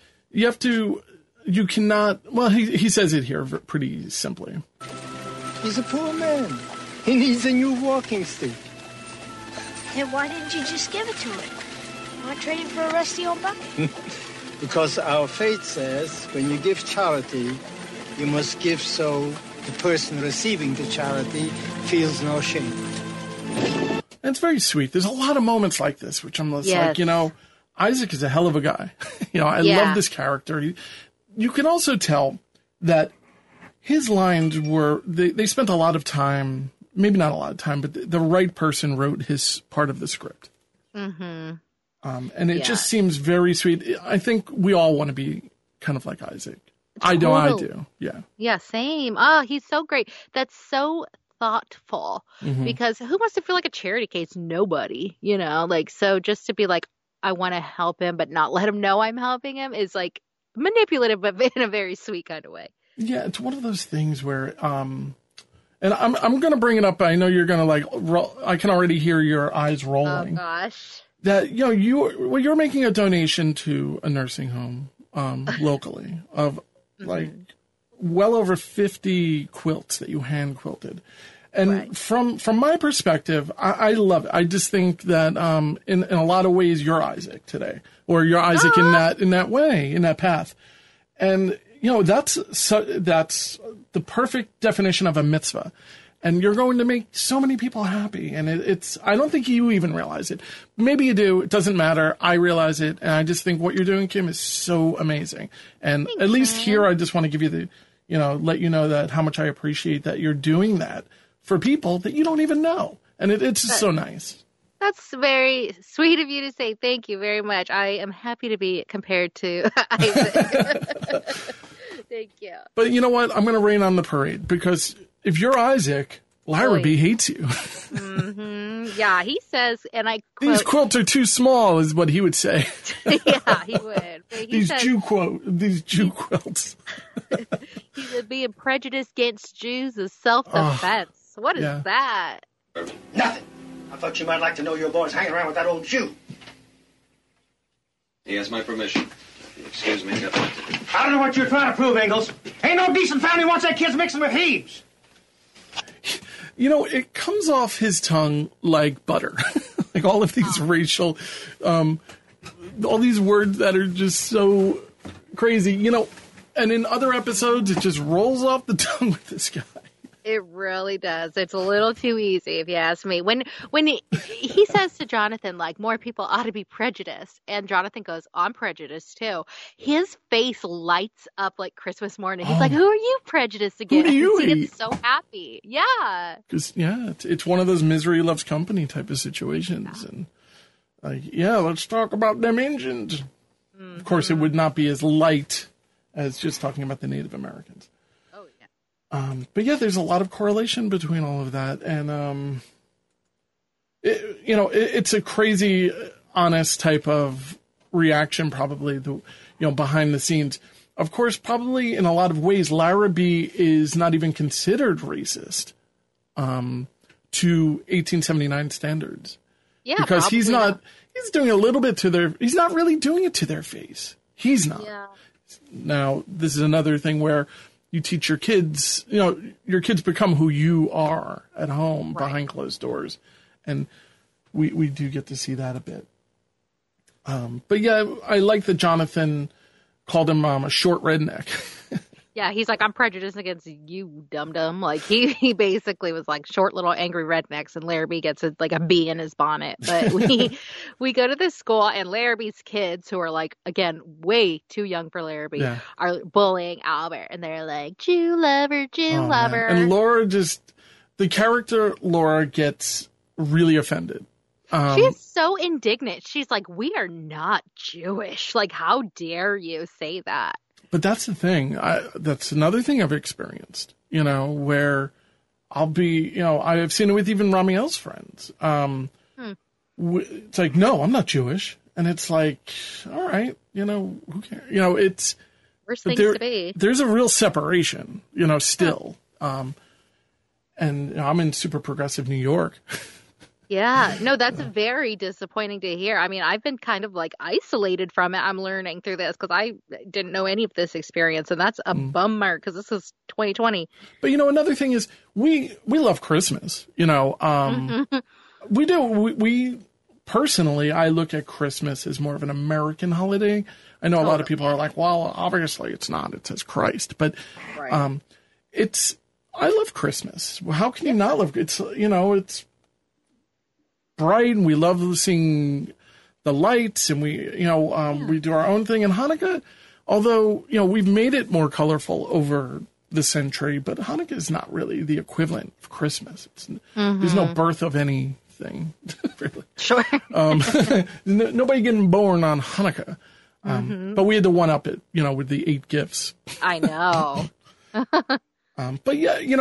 Speaker 1: You cannot, well, he says it here pretty simply.
Speaker 5: He's a poor man. He needs a new walking stick.
Speaker 8: Then why didn't you just give it to him? Why trade it for a rusty old bucket?
Speaker 5: Because our faith says when you give charity, you must give so the person receiving the charity feels no shame.
Speaker 1: And it's very sweet. There's a lot of moments like this, which I'm just like, Isaac is a hell of a guy. I love this character. You can also tell that his lines were, they spent a lot of time, maybe not a lot of time, but the right person wrote his part of the script.
Speaker 3: Mm-hmm.
Speaker 1: And it just seems very sweet. I think we all want to be kind of like Isaac.
Speaker 3: Totally.
Speaker 1: I do. Yeah.
Speaker 3: Yeah, same. Oh, he's so great. That's so thoughtful because who wants to feel like a charity case? Nobody, so just to be like, I want to help him, but not let him know I'm helping him is like manipulative, but in a very sweet kind of way. Yeah. It's one of those things where, and I'm going to bring it up. I know you're going to I can already hear your eyes rolling. Oh gosh. That, you're making a donation to a nursing home, locally of like well over 50 quilts that you hand quilted. And from my perspective, I love it. I just think that, in a lot of ways you're Isaac today, or you're Isaac in that way, in that path. And, that's the perfect definition of a mitzvah. And you're going to make so many people happy. And I don't think you even realize it. Maybe you do. It doesn't matter. I realize it. And I just think what you're doing, Kim, is so amazing. And thanks, at least here, I just want to give you let you know that how much I appreciate that you're doing that for people that you don't even know. And it's just so nice. That's very sweet of you to say. Thank you very much. I am happy to be compared to Isaac. Thank you. But you know what? I'm going to rain on the parade because if you're Isaac, Lyra B hates you. Yeah, he says, and I quote,
Speaker 1: these quilts are too small, is what he would say.
Speaker 3: yeah, he would. But he
Speaker 1: These
Speaker 3: says,
Speaker 1: Jew quilts.
Speaker 3: he said being prejudiced against Jews is self-defense. What is that?
Speaker 6: Nothing. I thought you might like to know your boy's hanging around with that old Jew.
Speaker 9: He has my permission. Excuse me.
Speaker 6: I don't know what you're trying to prove, Ingalls. Ain't no decent family wants their kids mixing with Hebes.
Speaker 1: You know, it comes off his tongue like butter. Like all of these racial, all these words that are just so crazy, you know, and in other episodes, it just rolls off the tongue with this guy.
Speaker 3: It really does. It's a little too easy, if you ask me. When he says to Jonathan, like, more people ought to be prejudiced, and Jonathan goes, I'm prejudiced too. His face lights up like Christmas morning. He's like, who are you prejudiced against?
Speaker 1: Who do you
Speaker 3: He
Speaker 1: hate?
Speaker 3: gets so happy. Yeah.
Speaker 1: Because, it's one of those misery loves company type of situations. And, let's talk about them engines. Mm-hmm. Of course, it would not be as light as just talking about the Native Americans. But there's a lot of correlation between all of that. And, it's a crazy, honest type of reaction, probably, behind the scenes. Of course, probably in a lot of ways, Larrabee is not even considered racist to 1879 standards.
Speaker 3: Yeah,
Speaker 1: because he's doing a little bit he's not really doing it to their face. He's not.
Speaker 3: Yeah.
Speaker 1: Now, this is another thing where you teach your kids, your kids become who you are at home behind closed doors. And we do get to see that a bit. But I like that Jonathan called him a short redneck.
Speaker 3: Yeah, he's like, I'm prejudiced against you, dum-dum. Like, he basically was like short little angry rednecks, and Larrabee gets a bee in his bonnet. But we go to this school, and Larrabee's kids, who are like, again, way too young for Larrabee, are bullying Albert. And they're like, Jew lover, Jew lover.
Speaker 1: Man. And Laura the character Laura gets really offended.
Speaker 3: She's so indignant. She's like, we are not Jewish. Like, how dare you say that?
Speaker 1: But that's the thing. That's another thing I've experienced, where I'll be, I've seen it with even Ramiel's friends. It's like, no, I'm not Jewish. And it's like, all right, who cares? It's
Speaker 3: worst things to be.
Speaker 1: There's a real separation, still. And I'm in super progressive New York.
Speaker 3: Yeah, no, that's very disappointing to hear. I mean, I've been kind of like isolated from it. I'm learning through this because I didn't know any of this experience, and that's a bummer because this is 2020.
Speaker 1: But another thing is we love Christmas. We do. We personally, I look at Christmas as more of an American holiday. I know a lot of people are like, well, obviously it's not. It says Christ, but it's. I love Christmas. How can you not love? It's it's bright, and we love seeing the lights, and we do our own thing. And Hanukkah, although we've made it more colorful over the century, but Hanukkah is not really the equivalent of Christmas. There's no birth of anything, really.
Speaker 3: Sure.
Speaker 1: Nobody getting born on Hanukkah, but we had to one up it, with the 8 gifts.
Speaker 3: I know.
Speaker 1: But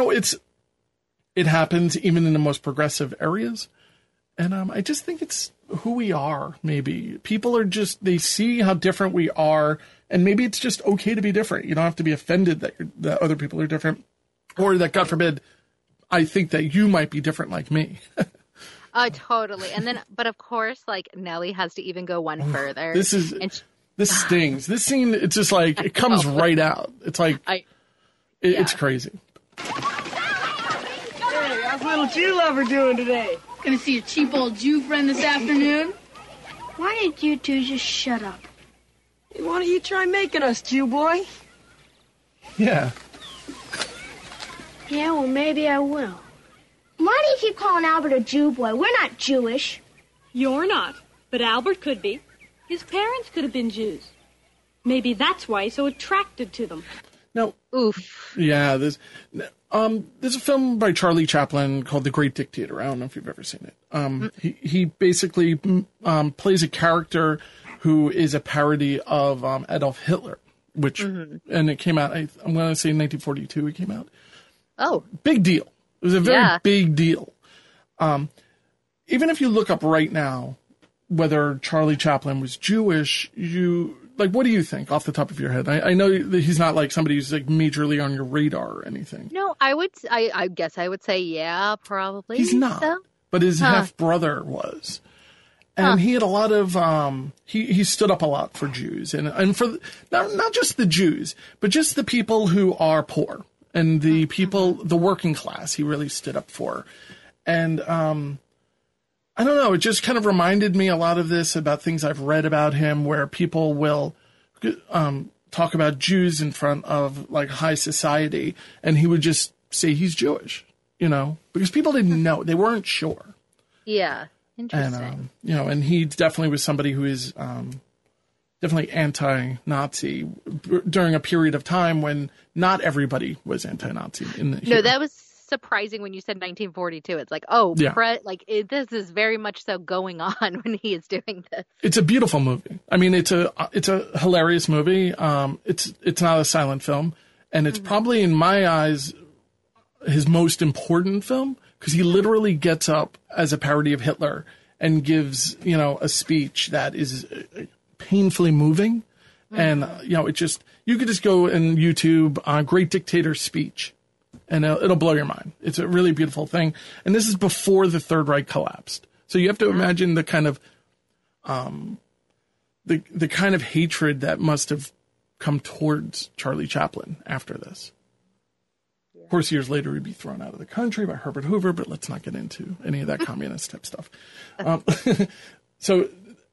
Speaker 1: it happens even in the most progressive areas. And I just think it's who we are, maybe. People are they see how different we are, and maybe it's just okay to be different. You don't have to be offended that other people are different, or that, God forbid, I think that you might be different like me.
Speaker 3: Totally. And then, but of course, like, Nellie has to even go one further.
Speaker 1: This stings. This scene, it's just like, it comes right out. It's like, it's crazy.
Speaker 10: Hey, how's little Jew lover doing today?
Speaker 11: Gonna see a cheap old Jew friend this afternoon?
Speaker 8: Why did you two just shut up?
Speaker 10: Hey, why don't you try making us, Jew boy?
Speaker 1: Yeah.
Speaker 8: Yeah, well, maybe I will. Why do you keep calling Albert a Jew boy? We're not Jewish.
Speaker 12: You're not, but Albert could be. His parents could have been Jews. Maybe that's why he's so attracted to them.
Speaker 1: Now,
Speaker 3: oof.
Speaker 1: Yeah, there's a film by Charlie Chaplin called The Great Dictator. I don't know if you've ever seen it. He basically plays a character who is a parody of Adolf Hitler, which and it came out. I'm going to say 1942. It came out.
Speaker 3: Oh,
Speaker 1: big deal. It was a very big deal. even if you look up right now whether Charlie Chaplin was Jewish, what do you think off the top of your head? I know that he's not like somebody who's like majorly on your radar or anything.
Speaker 3: No, I guess I would say, yeah, probably.
Speaker 1: He's not, but his half brother was. And he had a lot of, he stood up a lot for Jews and for, not just the Jews, but just the people who are poor and the people, the working class, he really stood up for. And, I don't know, it just kind of reminded me a lot of this about things I've read about him where people will, talk about Jews in front of like high society and he would just say he's Jewish, because people didn't know, they weren't sure.
Speaker 3: Yeah. Interesting.
Speaker 1: And, and he definitely was somebody who is definitely anti-Nazi during a period of time when not everybody was anti-Nazi.
Speaker 3: No, that was surprising when you said 1942. It's like, this is very much so going on when he is doing this.
Speaker 1: It's a beautiful movie. I mean, it's a hilarious movie. It's not a silent film, and it's probably in my eyes his most important film. Because he literally gets up as a parody of Hitler and gives, a speech that is painfully moving. And, you could just go and YouTube Great Dictator's Speech and it'll blow your mind. It's a really beautiful thing. And this is before the Third Reich collapsed. So you have to imagine the kind of, the kind of hatred that must have come towards Charlie Chaplin after this. Of course, years later, he'd be thrown out of the country by Herbert Hoover, but let's not get into any of that communist type stuff. So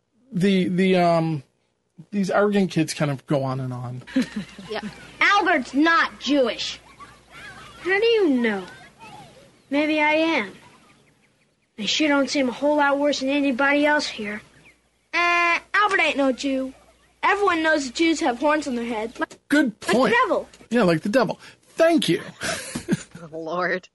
Speaker 1: these arrogant kids kind of go on and on.
Speaker 8: Yeah. Albert's not Jewish. How do you know? Maybe I am. I sure don't seem a whole lot worse than anybody else here.
Speaker 10: Albert ain't no Jew. Everyone knows the Jews have horns on their head.
Speaker 1: Good point.
Speaker 10: Like the devil.
Speaker 1: Yeah, like the devil. Thank you.
Speaker 3: Oh, Lord.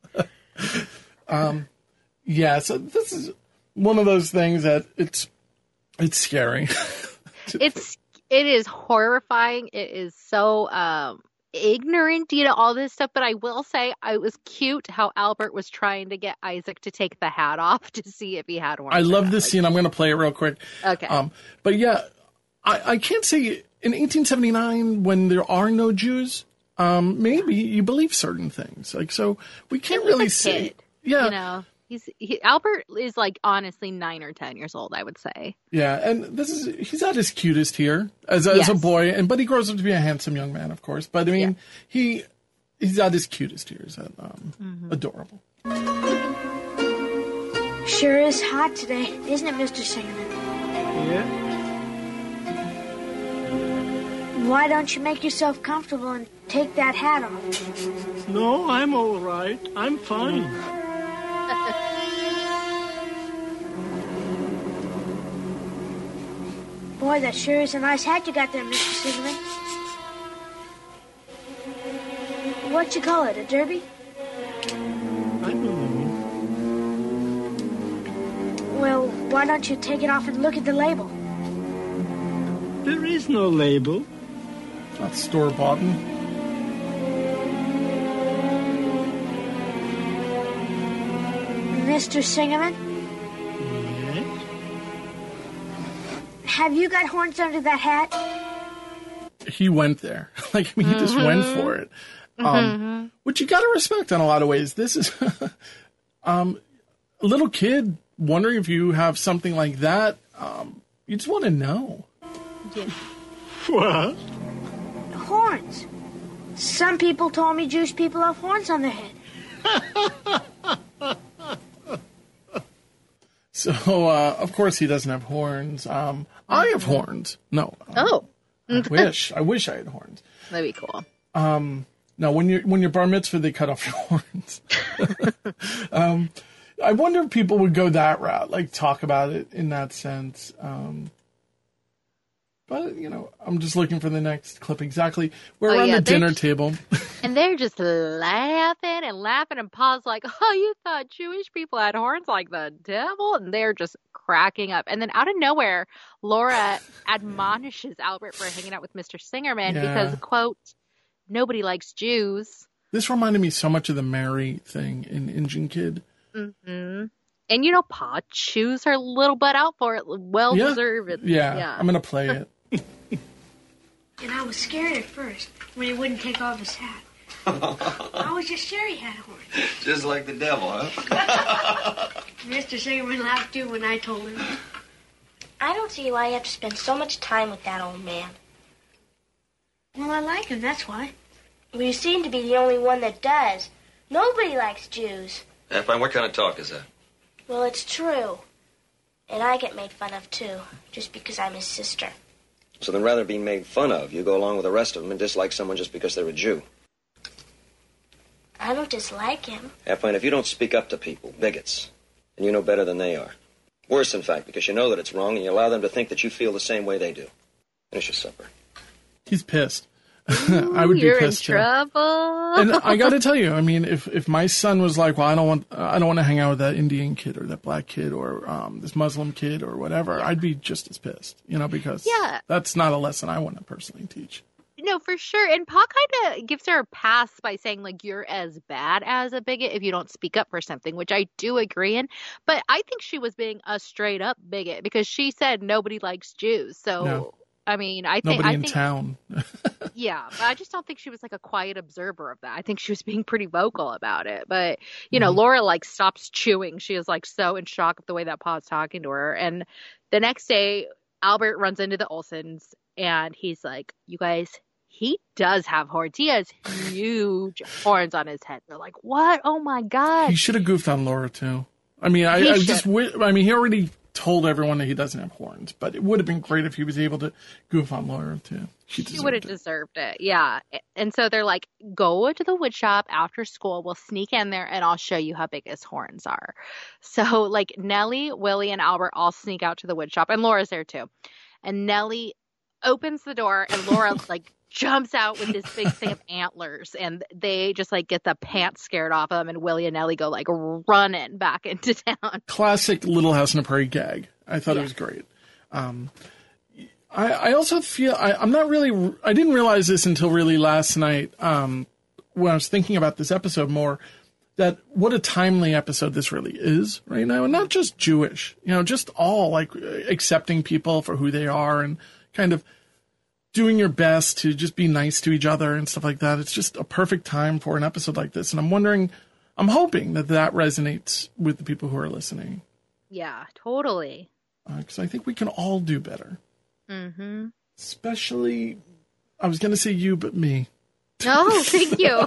Speaker 1: So this is one of those things that it's scary.
Speaker 3: It is horrifying. It is so ignorant, all this stuff. But I will say it was cute how Albert was trying to get Isaac to take the hat off to see if he had one.
Speaker 1: I love this scene. I'm going to play it real quick.
Speaker 3: Okay.
Speaker 1: But yeah, I can't say in 1879 when there are no Jews, maybe you believe certain things. Like, so we can't really say. Yeah.
Speaker 3: Albert is like honestly 9 or 10 years old, I would say.
Speaker 1: Yeah. And he's at his cutest here as a boy, but he grows up to be a handsome young man, of course. But I mean, he's at his cutest here. He's adorable.
Speaker 8: Sure is hot today, isn't it, Mr. Singerman?
Speaker 5: Yeah.
Speaker 8: Why don't you make yourself comfortable and take that hat off?
Speaker 5: No, I'm all right. I'm fine.
Speaker 8: Boy, that sure is a nice hat you got there, Mr. Singerman. What you call it, a derby?
Speaker 5: I don't know.
Speaker 8: Well, why don't you take it off and look at the label?
Speaker 5: There is no label.
Speaker 1: Not store-bought.
Speaker 8: Mr. Singerman?
Speaker 5: Yes?
Speaker 8: Have you got horns under that hat?
Speaker 1: He went there. He just went for it. Which you got to respect in a lot of ways. This is a little kid wondering if you have something like that. You just want to know.
Speaker 3: Yeah.
Speaker 5: What?
Speaker 8: Horns. Some people told me Jewish people have horns on their head.
Speaker 1: So, of course he doesn't have horns. I have horns. No. I wish I had horns.
Speaker 3: That'd be cool.
Speaker 1: No, when you're bar mitzvah, they cut off your horns. I wonder if people would go that route, talk about it in that sense. But, I'm just looking for the next clip exactly. We're on the dinner table.
Speaker 3: And they're just laughing, and Paul's like, oh, you thought Jewish people had horns like the devil? And they're just cracking up. And then out of nowhere, Laura admonishes Albert for hanging out with Mr. Singerman because, quote, nobody likes Jews.
Speaker 1: This reminded me so much of the Mary thing in Injun Kid.
Speaker 3: Mm-hmm. And, Pa chews her little butt out for it. Well deserved.
Speaker 1: Yeah, I'm going to play it.
Speaker 8: And I was scared at first when he wouldn't take off his hat. I was just sure he had horns.
Speaker 9: Just like the devil, huh?
Speaker 8: Mr. Singerman laughed too when I told him.
Speaker 10: I don't see why you have to spend so much time with that old man.
Speaker 8: Well, I like him, that's why.
Speaker 10: Well, you seem to be the only one that does. Nobody likes Jews.
Speaker 9: Fine, what kind of talk is that?
Speaker 10: Well, it's true. And I get made fun of, too, just because I'm his sister.
Speaker 9: So then rather than being made fun of, you go along with the rest of them and dislike someone just because they're a Jew.
Speaker 10: I don't dislike him.
Speaker 9: Fine, if you don't speak up to people, bigots, and you know better than they are. Worse, in fact, because you know that it's wrong and you allow them to think that you feel the same way they do. Finish your supper.
Speaker 1: He's pissed. I would be pissed
Speaker 3: too. You're in trouble.
Speaker 1: And I got to tell you, I mean, if my son was like, well, I don't want to hang out with that Indian kid or that black kid or this Muslim kid or whatever, I'd be just as pissed, because that's not a lesson I want to personally teach.
Speaker 3: No, for sure. And Pa kind of gives her a pass by saying, like, you're as bad as a bigot if you don't speak up for something, which I do agree in. But I think she was being a straight up bigot because she said nobody likes Jews. So,
Speaker 1: no.
Speaker 3: I mean, I think
Speaker 1: nobody in town.
Speaker 3: Yeah, but I just don't think she was like a quiet observer of that. I think she was being pretty vocal about it. But, Laura like stops chewing. She is like so in shock of the way that Pa's talking to her. And the next day, Albert runs into the Olsons and he's like, you guys, he does have horns. He has huge horns on his head. They're like, what? Oh my God.
Speaker 1: He should have goofed on Laura too. I mean, he already told everyone that he doesn't have horns, but it would have been great if he was able to goof on Laura too. She
Speaker 3: would have deserved it. Yeah. And so they're like, go to the wood shop after school. We'll sneak in there and I'll show you how big his horns are. So like Nellie, Willie, and Albert all sneak out to the wood shop and Laura's there too. And Nellie opens the door and Laura like jumps out with this big thing of antlers and they just like get the pants scared off them and Willie and Nellie go like running back into town.
Speaker 1: Classic Little House on the Prairie gag. I thought it was great. I also feel I didn't realize this until really last night when I was thinking about this episode more, that what a timely episode this really is right now. And not just Jewish, just all like accepting people for who they are and kind of doing your best to just be nice to each other and stuff like that. It's just a perfect time for an episode like this. And I'm hoping that resonates with the people who are listening.
Speaker 3: Yeah, totally.
Speaker 1: Because I think we can all do better.
Speaker 3: Mm-hmm.
Speaker 1: Especially, I was going to say you, but me.
Speaker 3: Oh, thank you.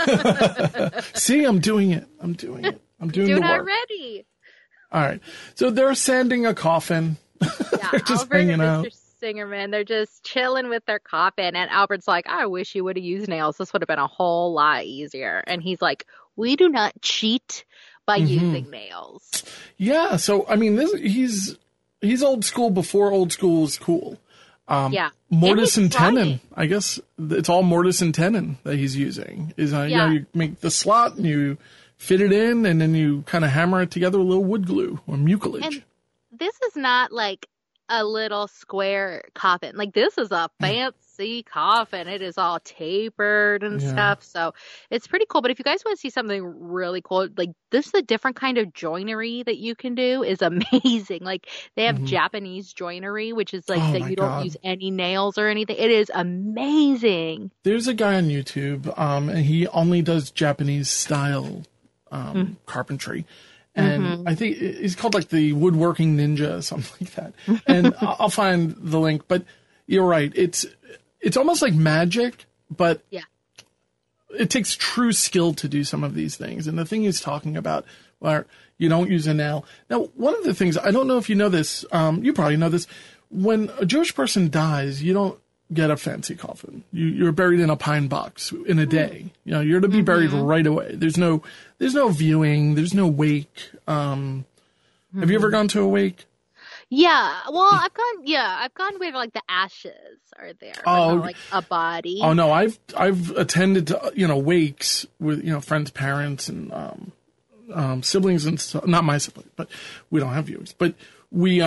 Speaker 1: See, I'm doing it. I'm doing the work.
Speaker 3: Already.
Speaker 1: All right. So they're sanding a coffin.
Speaker 3: Yeah,
Speaker 1: they're just
Speaker 3: Albert
Speaker 1: hanging
Speaker 3: and
Speaker 1: out.
Speaker 3: Mr. Singerman, they're just chilling with their coffin. And Albert's like, I wish you would have used nails. This would have been a whole lot easier. And he's like, we do not cheat by using nails.
Speaker 1: Yeah. So, I mean, he's old school before old school was cool. Mortise and tenon. I guess it's all mortise and tenon that he's using. You make the slot and you fit it in and then you kind of hammer it together with a little wood glue or mucilage.
Speaker 3: And this is not like a little square coffin. Like this is a fancy coffin. It is all tapered and stuff. So it's pretty cool. But if you guys want to see something really cool, like this is a different kind of joinery that you can do is amazing. Like they have Japanese joinery, which is like that you don't use any nails or anything. It is amazing.
Speaker 1: There's a guy on YouTube and he only does Japanese style carpentry. And I think he's called like the Woodworking Ninja or something like that. And I'll find the link. But you're right. It's almost like magic, but it takes true skill to do some of these things. And the thing he's talking about where you don't use a nail. Now, one of the things, I don't know if you know this, you probably know this, when a Jewish person dies, you don't get a fancy coffin. You're buried in a pine box in a day. You're to be buried right away. There's no viewing. There's no wake. Have you ever gone to a wake?
Speaker 3: Yeah. Well, I've gone where like the ashes are there.
Speaker 1: Oh,
Speaker 3: not like a body.
Speaker 1: Oh no, I've attended to, wakes with friends' parents and siblings and stuff. Not my siblings, but we don't have viewers. But we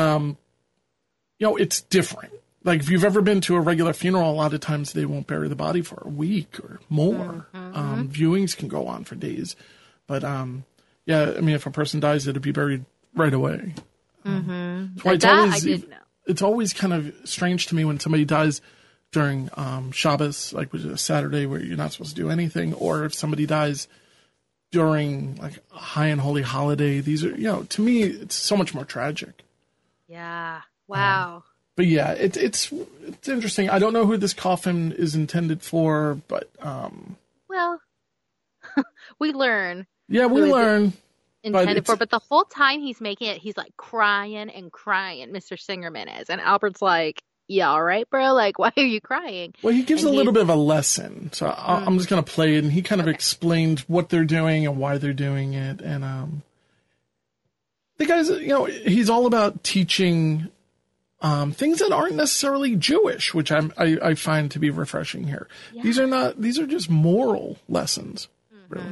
Speaker 1: it's different. Like, if you've ever been to a regular funeral, a lot of times they won't bury the body for a week or more. Viewings can go on for days. But, if a person dies, it'll be buried right away.
Speaker 3: Mm-hmm.
Speaker 1: That's why
Speaker 3: I didn't know.
Speaker 1: It's always kind of strange to me when somebody dies during Shabbos, like which is a Saturday where you're not supposed to do anything, or if somebody dies during like a high and holy holiday. These are, to me, it's so much more tragic.
Speaker 3: Yeah. Wow.
Speaker 1: But yeah, it's interesting. I don't know who this coffin is intended for, but
Speaker 3: well, we learn.
Speaker 1: Yeah, we learn.
Speaker 3: Intended for, but the whole time he's making it, he's like crying and crying. Mr. Singerman is, and Albert's like, "Yeah, all right, bro. Like, why are you crying?"
Speaker 1: Well, he gives a little bit of a lesson, so I'm just gonna play it, and he kind of explains what they're doing and why they're doing it, and the guy's, he's all about teaching things that aren't necessarily Jewish, which I find to be refreshing here. Yeah. These are just moral lessons, really.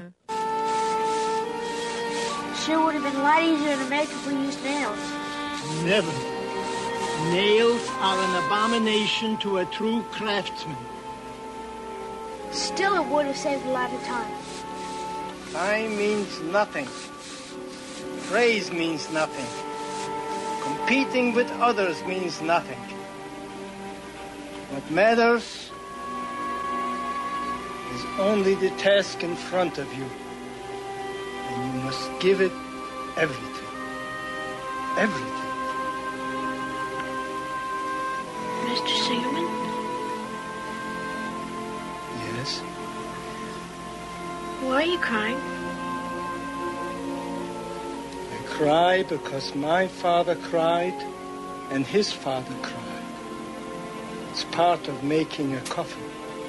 Speaker 8: Sure would have been a lot easier to make if we used nails.
Speaker 5: Never. Nails are an abomination to a true craftsman.
Speaker 8: Still, it would have saved a lot of time.
Speaker 5: Time means nothing. Praise means nothing. Competing with others means nothing. What matters is only the task in front of you. And you must give it everything. Everything.
Speaker 8: Mr. Singerman?
Speaker 5: Yes?
Speaker 8: Why are you crying?
Speaker 5: I cry because my father cried and his father cried. It's part of making a coffin.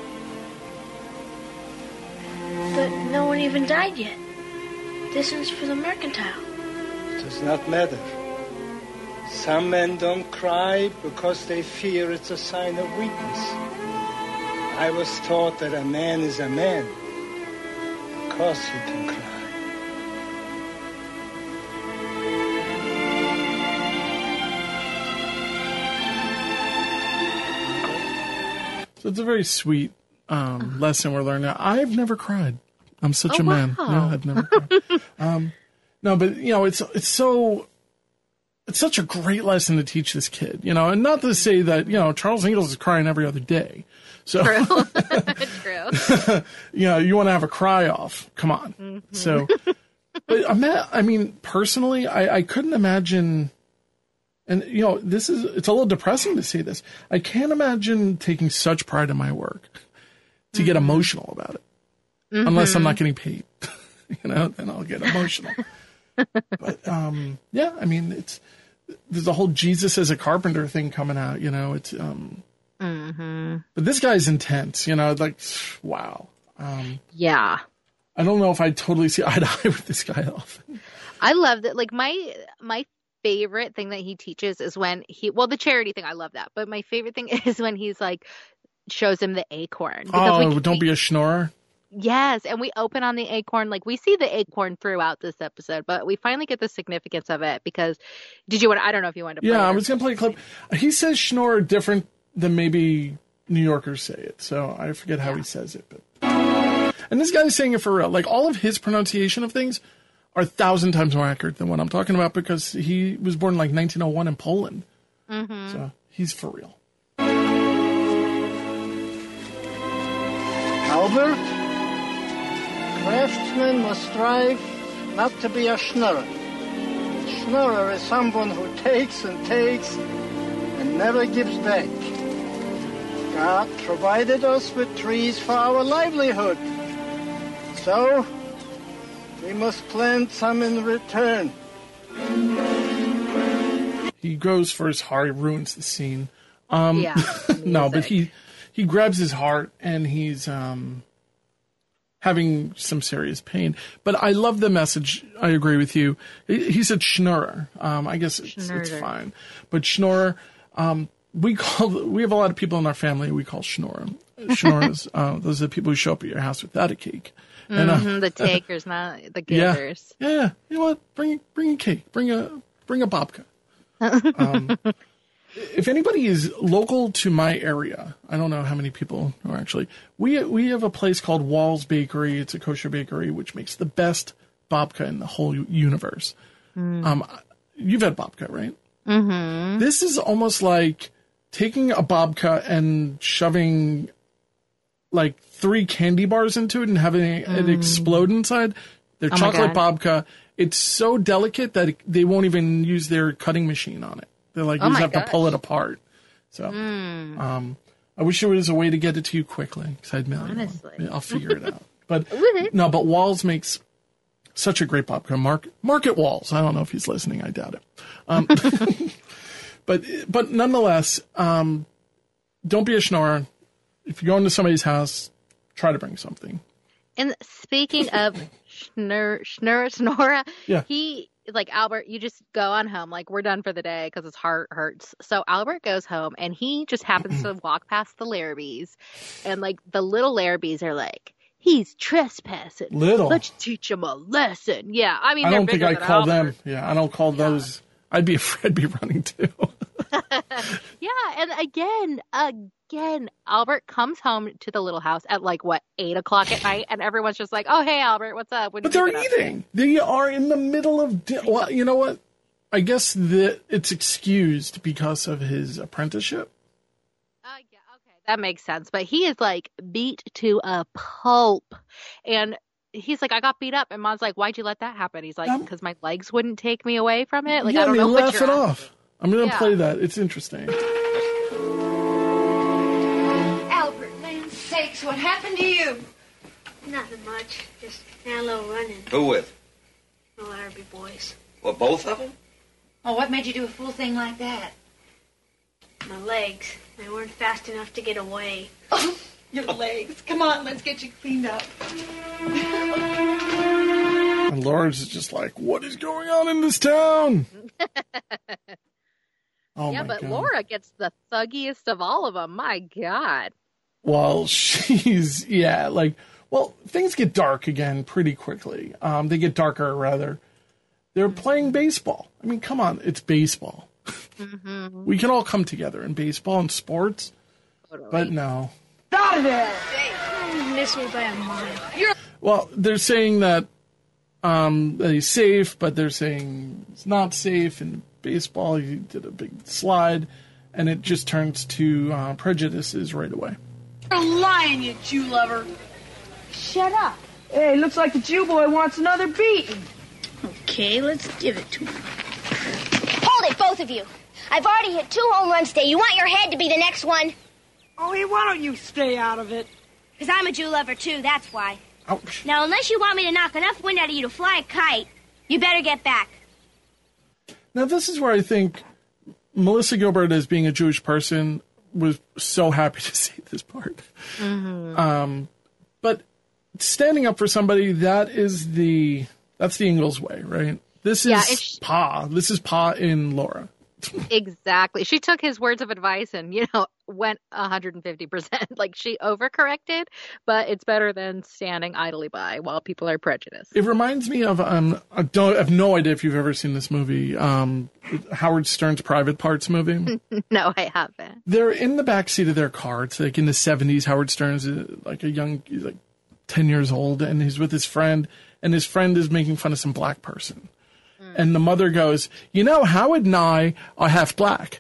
Speaker 8: But no one even died yet. This one's for the mercantile.
Speaker 5: It does not matter. Some men don't cry because they fear it's a sign of weakness. I was taught that a man is a man because he can cry.
Speaker 1: So it's a very sweet lesson we're learning. I've never cried. I'm such a man.
Speaker 3: Wow.
Speaker 1: No, I've never cried. No, but it's such a great lesson to teach this kid, and not to say that, Charles Ingalls is crying every other day. So,
Speaker 3: True. True.
Speaker 1: You want to have a cry off. Come on.
Speaker 3: Mm-hmm.
Speaker 1: So, but personally, I couldn't imagine, and it's a little depressing to say this. I can't imagine taking such pride in my work to get emotional about it.
Speaker 3: Mm-hmm.
Speaker 1: Unless I'm not getting paid, then I'll get emotional. But, there's a whole Jesus as a carpenter thing coming out, it's,
Speaker 3: mm-hmm.
Speaker 1: But this guy's intense, like, wow.
Speaker 3: Yeah.
Speaker 1: I don't know if I totally see eye to eye with this guy often.
Speaker 3: I love that. Like my favorite thing that he teaches is when the charity thing, I love that. But my favorite thing is when he's like, shows him the acorn.
Speaker 1: Don't be a schnorrer.
Speaker 3: Yes, and we open on the acorn. Like, we see the acorn throughout this episode, but we finally get the significance of it because I don't know if you wanted to play
Speaker 1: Yeah,
Speaker 3: it.
Speaker 1: I was going to play a clip. He says schnorrer different than maybe New Yorkers say it, so I forget how he says it. But and this guy's saying it for real. Like, all of his pronunciation of things are 1,000 times more accurate than what I'm talking about because he was born in, 1901 in Poland.
Speaker 3: Mm-hmm.
Speaker 1: So he's for real.
Speaker 5: Albert? Craftsmen must strive not to be a schnorrer. A schnorrer is someone who takes and takes and never gives back. God provided us with trees for our livelihood. So, we must plant some in return.
Speaker 1: He goes for his heart, ruins the scene.
Speaker 3: Yeah.
Speaker 1: No, but he grabs his heart and he's having some serious pain. But I love the message. I agree with you. He said schnorrer. I guess it's fine. But schnorrer, we have a lot of people in our family we call schnorrer. Schnorrers, those are the people who show up at your house without a cake. And,
Speaker 3: the takers, not the givers.
Speaker 1: Yeah. You know what? Bring a cake. Bring a babka. If anybody is local to my area, I don't know how many people are actually. We have a place called Wall's Bakery. It's a kosher bakery which makes the best babka in the whole universe. you've had babka, right?
Speaker 3: Mm-hmm.
Speaker 1: This is almost like taking a babka and shoving like 3 candy bars into it and having it explode inside. They're chocolate babka. It's so delicate that they won't even use their cutting machine on it. They're like, you just have to pull it apart. So, I wish there was a way to get it to you quickly, because I'd mail you one. I'll figure it out. But no, but Walls makes such a great babka. Market Walls. I don't know if he's listening. I doubt it. But nonetheless, don't be a schnorrer. If you go into somebody's house, try to bring something.
Speaker 3: And speaking of Snora, he, like, Albert, you just go on home. Like, we're done for the day because his heart hurts. So Albert goes home, and he just happens to walk past the Larrabees. And, like, the little Larrabees are like, he's trespassing. Let's teach him a lesson. Yeah, I mean,
Speaker 1: I don't think I call
Speaker 3: Albert.
Speaker 1: them. Yeah, I don't call those. I'd be afraid I'd be running too.
Speaker 3: Yeah, and again, Albert comes home to the little house at 8 o'clock at night, and everyone's just like, "Oh, hey, Albert, what's up?"
Speaker 1: But they're eating. They are in the middle of. Well, you know what? I guess it's excused because of his apprenticeship.
Speaker 3: Yeah, okay, that makes sense. But he is beat to a pulp, and he's like, "I got beat up," and Mom's like, "Why'd you let that happen?" He's like, "Because my legs wouldn't take me away from it." Like, I don't know what
Speaker 1: laugh
Speaker 3: you're
Speaker 1: it
Speaker 3: asking.
Speaker 1: off. I'm going to play that. It's interesting.
Speaker 13: Albert, land's sakes, what happened to you?
Speaker 8: Nothing much. Just had a little running.
Speaker 9: Who with?
Speaker 8: The Larrabee boys.
Speaker 9: Well, both of them?
Speaker 13: Oh, what made you do a fool thing like that?
Speaker 8: My legs. They weren't fast enough to get away.
Speaker 13: Oh, your legs. Come on, let's get you cleaned up.
Speaker 1: And Laura's just like, what is going on in this town? Oh
Speaker 3: yeah,
Speaker 1: my
Speaker 3: but
Speaker 1: God.
Speaker 3: Laura gets the thuggiest of all of them. My God.
Speaker 1: Well, things get dark again pretty quickly. They get darker, rather. They're playing baseball. I mean, come on, it's baseball.
Speaker 3: Mm-hmm.
Speaker 1: We can all come together in baseball and sports, but no.
Speaker 8: Out of there! You missed me by a mile.
Speaker 1: Well, they're saying that he's safe, but they're saying it's not safe. In baseball, he did a big slide, and it just turns to prejudices right away.
Speaker 11: You're lying, you Jew lover.
Speaker 8: Shut up.
Speaker 14: Hey, looks like the Jew boy wants another beating.
Speaker 8: Okay, let's give it to him.
Speaker 10: Hold it, both of you. I've already hit 2 home runs today. You want your head to be the next one?
Speaker 14: Oh, hey, why don't you stay out of it?
Speaker 10: Because I'm a Jew lover, too, that's why.
Speaker 1: Ouch.
Speaker 10: Now, unless you want me to knock enough wind out of you to fly a kite, you better get back.
Speaker 1: Now, this is where I think Melissa Gilbert, as being a Jewish person, was so happy to see this part.
Speaker 3: Mm-hmm.
Speaker 1: But standing up for somebody, that's the Ingalls way, right? This is Pa. This is Pa in Laura.
Speaker 3: Exactly. She took his words of advice and, went 150%. She overcorrected, but it's better than standing idly by while people are prejudiced.
Speaker 1: It reminds me of, I have no idea if you've ever seen this movie, Howard Stern's Private Parts movie.
Speaker 3: No, I haven't.
Speaker 1: They're in the backseat of their car. It's in the 70s. Howard Stern's he's 10 years old, and he's with his friend, and his friend is making fun of some black person. And the mother goes, Howard and I are half black.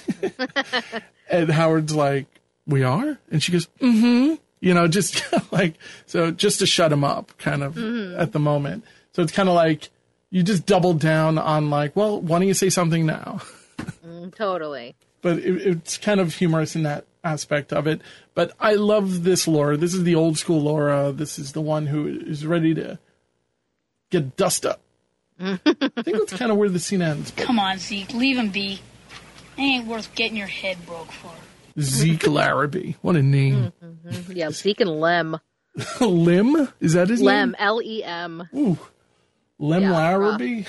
Speaker 1: And Howard's like, we are? And she goes, mm-hmm. Just so just to shut him up kind of at the moment. So it's kind of like you just doubled down on well, why don't you say something now?
Speaker 3: Totally.
Speaker 1: But it's kind of humorous in that aspect of it. But I love this Laura. This is the old school Laura. This is the one who is ready to get dust up. I think that's kind of where the scene ends.
Speaker 11: Come on, Zeke, leave him be. It ain't worth getting your head broke for.
Speaker 1: Zeke Larrabee. What a name.
Speaker 3: Mm-hmm. Yeah, Zeke and Lem.
Speaker 1: Lem? Is that his
Speaker 3: Lem,
Speaker 1: name?
Speaker 3: L-E-M.
Speaker 1: Ooh. Lem Larrabee?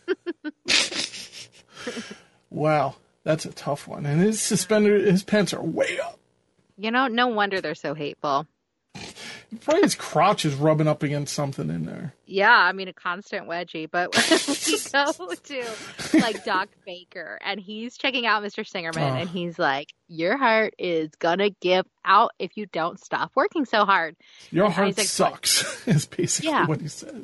Speaker 1: Wow, that's a tough one. And his pants are way up.
Speaker 3: No wonder they're so hateful.
Speaker 1: Probably his crotch is rubbing up against something in there.
Speaker 3: Yeah, I mean, a constant wedgie. But when we go to, Doc Baker, and he's checking out Mr. Singerman, and he's like, your heart is going to give out if you don't stop working so hard.
Speaker 1: Your heart sucks, is basically what he says.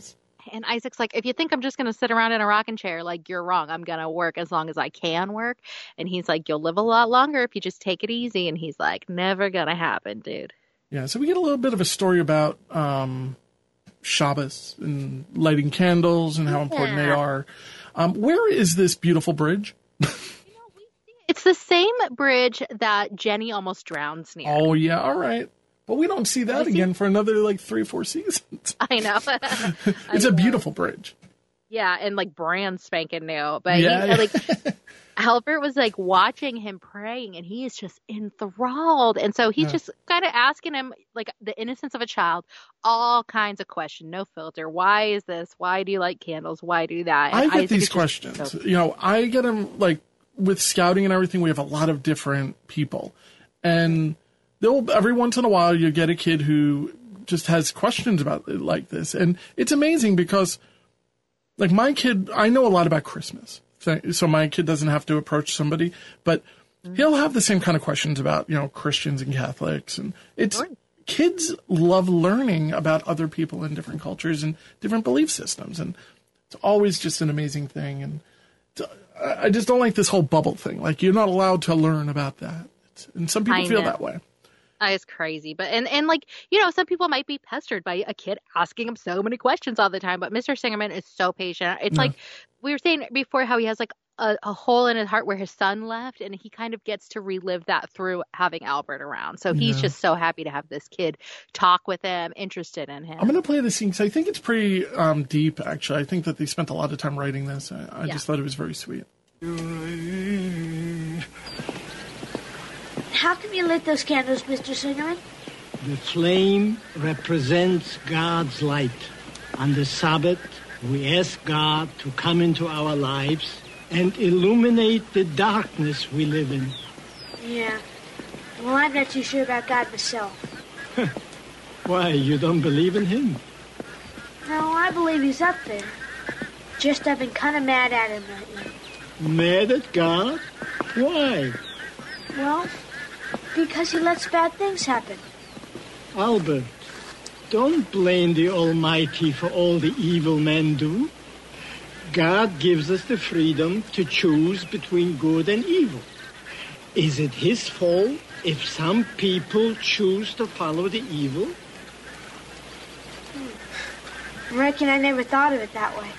Speaker 3: And Isaac's like, if you think I'm just going to sit around in a rocking chair, like, you're wrong. I'm going to work as long as I can work. And he's like, you'll live a lot longer if you just take it easy. And he's like, never going to happen, dude.
Speaker 1: Yeah, so we get a little bit of a story about Shabbos and lighting candles and how important they are. Where is this beautiful bridge?
Speaker 3: It's the same bridge that Jenny almost drowns near.
Speaker 1: Oh, yeah, all right. But we don't see that again for another, 3 or 4 seasons.
Speaker 3: I know.
Speaker 1: It's a beautiful bridge.
Speaker 3: Yeah, and, brand spanking new. But,
Speaker 1: yeah.
Speaker 3: Albert was, watching him praying, and he is just enthralled. And so he's just kind of asking him, the innocence of a child, all kinds of questions, no filter. Why is this? Why do you like candles? Why do that? And
Speaker 1: I get these questions. I get them, with scouting and everything, we have a lot of different people. And every once in a while, you get a kid who just has questions about it like this. And it's amazing because, my kid, I know a lot about Christmas. So my kid doesn't have to approach somebody, but he'll have the same kind of questions about, Christians and Catholics. And kids love learning about other people in different cultures and different belief systems. And it's always just an amazing thing. And I just don't like this whole bubble thing. You're not allowed to learn about that. And some people feel that way.
Speaker 3: It's crazy. But, and some people might be pestered by a kid asking him so many questions all the time. But Mr. Singerman is so patient. It's like we were saying before how he has a hole in his heart where his son left. And he kind of gets to relive that through having Albert around. So he's just so happy to have this kid talk with him, interested in him.
Speaker 1: I'm going to play the scene because I think it's pretty deep, actually. I think that they spent a lot of time writing this. I just thought it was very sweet.
Speaker 8: How come you lit those candles, Mr. Singerman?
Speaker 5: The flame represents God's light. On the Sabbath, we ask God to come into our lives and illuminate the darkness we live in.
Speaker 8: Yeah. Well, I'm not too sure about God myself.
Speaker 5: Why, you don't believe in him?
Speaker 8: No, I believe he's up there. Just I've been kind of mad at him lately.
Speaker 5: Mad at God? Why?
Speaker 8: Well, because he lets bad things happen.
Speaker 5: Albert, don't blame the Almighty for all the evil men do. God gives us the freedom to choose between good and evil. Is it his fault if some people choose to follow the evil?
Speaker 8: I reckon I never thought of it that way.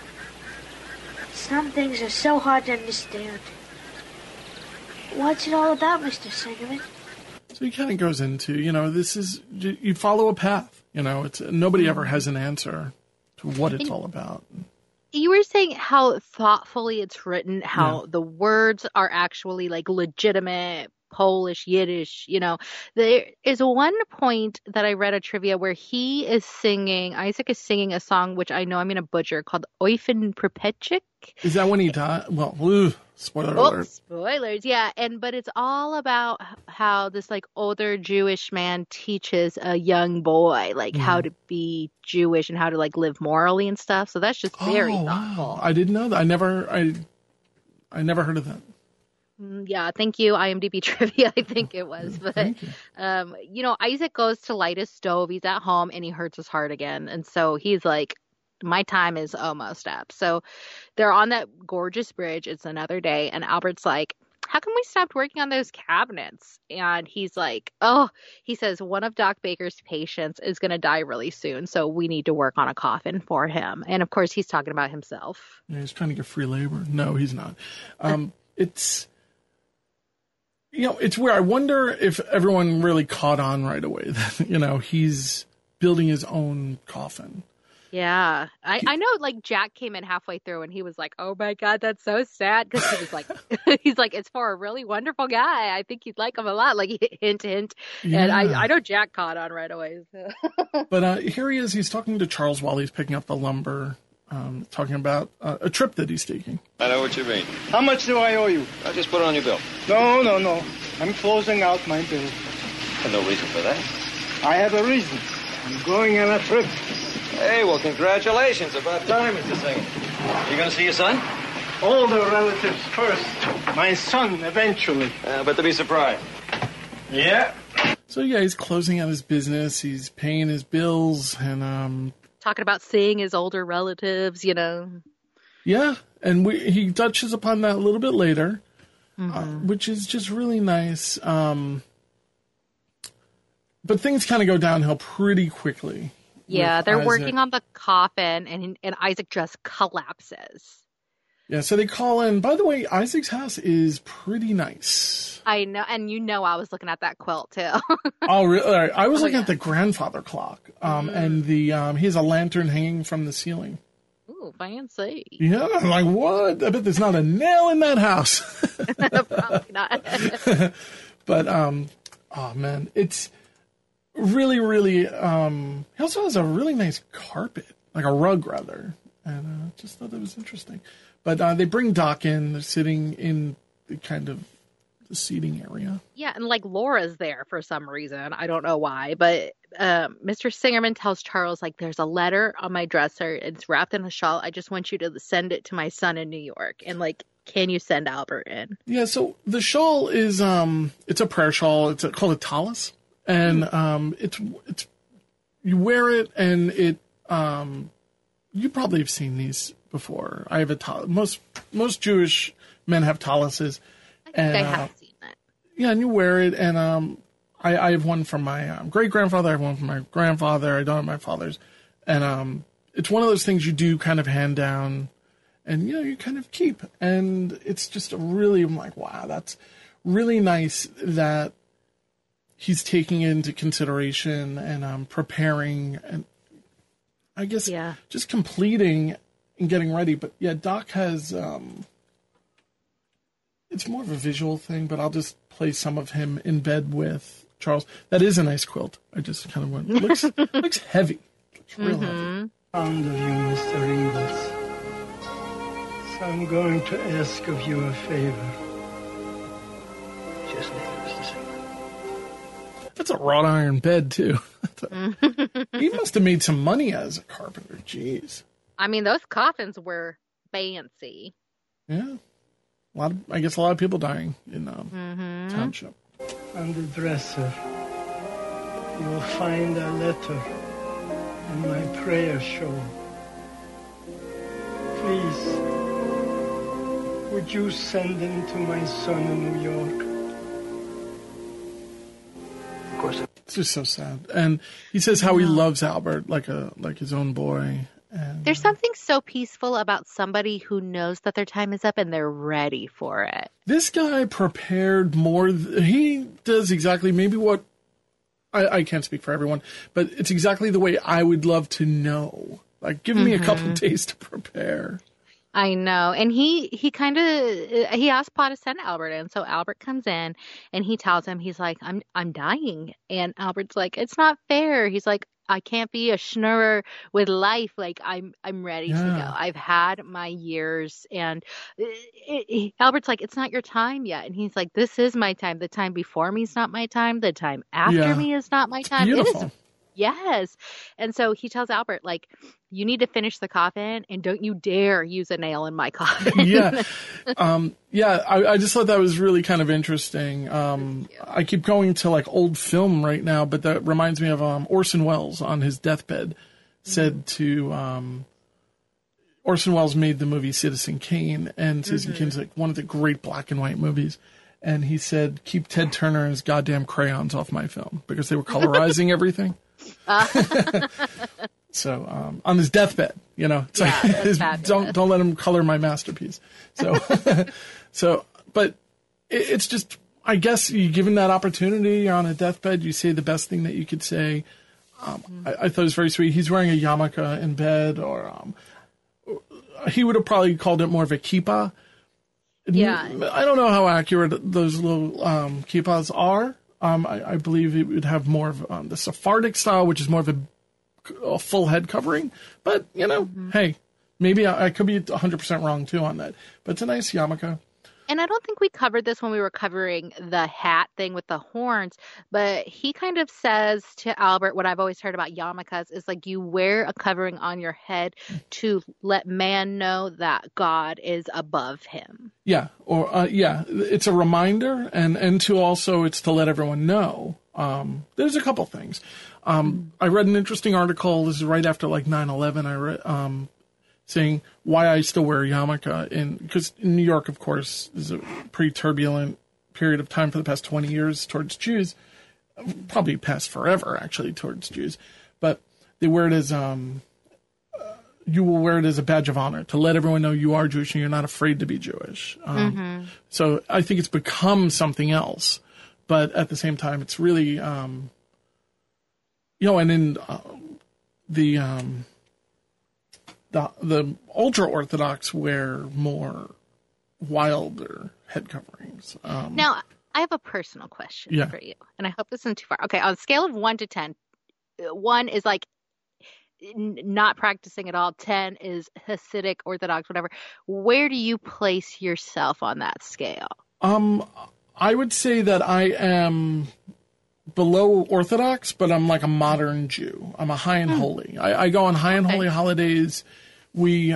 Speaker 8: Some things are so hard to understand. What's it all about, Mr. Singerman?
Speaker 1: So he kind of goes into, this is, you follow a path. It's nobody ever has an answer to what it's all about.
Speaker 3: You were saying how thoughtfully it's written, how the words are actually legitimate Polish, Yiddish, There is one point that I read a trivia where Isaac is singing a song, which I know I'm going to butcher, called Oifen Prepechik.
Speaker 1: Is that when he died? Well, spoiler alert.
Speaker 3: Spoilers, yeah. But it's all about how this older Jewish man teaches a young boy how to be Jewish and how to live morally and stuff. So that's just very thoughtful.
Speaker 1: Wow. I didn't know that. I never heard of that.
Speaker 3: Yeah, thank you, IMDb trivia, I think it was. But, Isaac goes to light his stove. He's at home, and he hurts his heart again. And so he's like, my time is almost up. So they're on that gorgeous bridge. It's another day. And Albert's like, how come we stopped working on those cabinets? And he's like, he says, one of Doc Baker's patients is going to die really soon. So we need to work on a coffin for him. And, of course, he's talking about himself.
Speaker 1: Yeah, he's trying to get free labor. No, he's not. It's... it's where I wonder if everyone really caught on right away that, he's building his own coffin.
Speaker 3: Yeah. I know, Jack came in halfway through and he was like, oh my God, that's so sad. Because he was like, it's for a really wonderful guy. I think you'd like him a lot. Hint, hint. Yeah. And I know Jack caught on right away. So.
Speaker 1: But here he is. He's talking to Charles while he's picking up the lumber. Talking about a trip that he's taking.
Speaker 15: I know what you mean.
Speaker 5: How much do I owe you?
Speaker 15: I'll just put it on your bill.
Speaker 5: No. I'm closing out my bill.
Speaker 15: There's no reason for that.
Speaker 5: I have a reason. I'm going on a trip.
Speaker 15: Hey, well, congratulations. About time, Mr. Singer. You going to see your son?
Speaker 5: All the relatives first. My son, eventually.
Speaker 15: But to be surprised.
Speaker 5: Yeah.
Speaker 1: So, he's closing out his business. He's paying his bills and,
Speaker 3: talking about seeing his older relatives, you know.
Speaker 1: Yeah, and he touches upon that a little bit later, which is just really nice. But things kind of go downhill pretty quickly.
Speaker 3: Yeah, they're working on the coffin, and Isaac just collapses.
Speaker 1: Yeah, so they call in. By the way, Isaac's house is pretty nice.
Speaker 3: I know, and I was looking at that quilt too.
Speaker 1: Oh, really? Right. I was looking at the grandfather clock, and he has a lantern hanging from the ceiling.
Speaker 3: Ooh, fancy.
Speaker 1: Yeah, I'm like, what? I bet there's not a nail in that house.
Speaker 3: Probably not.
Speaker 1: But, oh man, it's really, really, he also has a really nice carpet, like a rug rather, and just thought that was interesting. But they bring Doc in, they're sitting in the kind of the seating area.
Speaker 3: Yeah, and like Laura's there for some reason. I don't know why, but Mr. Singerman tells Charles, like, there's a letter on my dresser. It's wrapped in a shawl. I just want you to send it to my son in New York. And like, can you send Albert in?
Speaker 1: Yeah, so the shawl is, it's a prayer shawl. It's called a tallis. And it's you wear it, and it, you probably have seen these before. I have a tallis. Most Jewish men have tallises.
Speaker 3: I have seen that.
Speaker 1: Yeah, and you wear it, and I have one from my great-grandfather, I have one from my grandfather, I don't have my father's, and it's one of those things you do kind of hand down, and, you know, you kind of keep, and it's just I'm like, wow, that's really nice that he's taking into consideration and preparing, and I guess just completing and getting ready, but yeah, Doc has... it's more of a visual thing, but I'll just play some of him in bed with Charles. That is a nice quilt. I just kind of went, looks heavy. Looks real heavy.
Speaker 5: Fond of you, Mr. Ingalls. So I'm going to ask of you a favor.
Speaker 9: Just name it, Mr. Singer.
Speaker 1: That's a wrought iron bed, too. He must have made some money as a carpenter. Jeez.
Speaker 3: I mean, those coffins were fancy.
Speaker 1: Yeah. I guess a lot of people dying in Township.
Speaker 5: On the dresser, you will find a letter in my prayer shawl. Please, would you send him to my son in New York?
Speaker 9: Of course.
Speaker 1: It's just so sad. And he says how he loves Albert like his own boy. And
Speaker 3: there's something so peaceful about somebody who knows that their time is up and they're ready for it.
Speaker 1: This guy prepared more. He does exactly maybe what I can't speak for everyone, but it's exactly the way I would love to know. Like, give me a couple days to prepare.
Speaker 3: I know. And he asked Pa to send Albert in. So Albert comes in and he tells him, he's like, I'm dying. And Albert's like, it's not fair. He's like, I can't be a schnurrer with life. Like, I'm ready to go. I've had my years. And Albert's like, it's not your time yet. And he's like, this is my time. The time before me is not my time. The time after me is not my time.
Speaker 1: Beautiful.
Speaker 3: It is. Yes. And so he tells Albert, like, you need to finish the coffin and don't you dare use a nail in my coffin.
Speaker 1: Yeah. I just thought that was really kind of interesting. I keep going to like old film right now, but that reminds me of Orson Welles on his deathbed said to Orson Welles made the movie Citizen Kane, and Citizen Kane's like one of the great black and white movies. And he said, keep Ted Turner and his goddamn crayons off my film because they were colorizing everything. So on his deathbed, you know, it's like, don't let him color my masterpiece. So, but it's just, I guess you given that opportunity, you're on a deathbed, you say the best thing that you could say. I thought it was very sweet. He's wearing a yarmulke in bed, or he would have probably called it more of a kippah.
Speaker 3: Yeah.
Speaker 1: I don't know how accurate those little kippahs are. I believe it would have more of the Sephardic style, which is more of a full head covering. But, you know, hey, maybe I could be 100% wrong, too, on that. But it's a nice yarmulke.
Speaker 3: And I don't think we covered this when we were covering the hat thing with the horns, but he kind of says to Albert, what I've always heard about yarmulkes is like you wear a covering on your head to let man know that God is above him.
Speaker 1: Yeah, or it's a reminder, and to also it's to let everyone know There's a couple things. I read an interesting article. This is right after like 9/11. I read saying why I still wear a yarmulke, because in New York, of course, is a pretty turbulent period of time for the past 20 years towards Jews. Probably past forever, actually, towards Jews. But they wear it as you will wear it as a badge of honor to let everyone know you are Jewish and you're not afraid to be Jewish. So I think it's become something else. But at the same time, it's really, and in the ultra-Orthodox wear more wilder head coverings.
Speaker 3: Now, I have a personal question for you, and I hope this isn't too far. Okay, on a scale of 1 to 10, 1 is like not practicing at all, 10 is Hasidic, Orthodox, whatever. Where do you place yourself on that scale?
Speaker 1: I would say that I am below Orthodox, but I'm like a modern Jew. I'm a high and holy. I go on high and holy holidays. We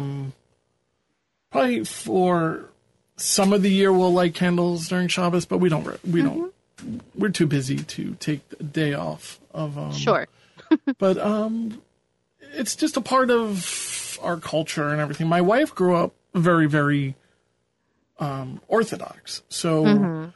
Speaker 1: probably for some of the year we'll light candles during Shabbos, but we don't. We're too busy to take a day off of.
Speaker 3: Sure.
Speaker 1: But it's just a part of our culture and everything. My wife grew up very, very Orthodox, so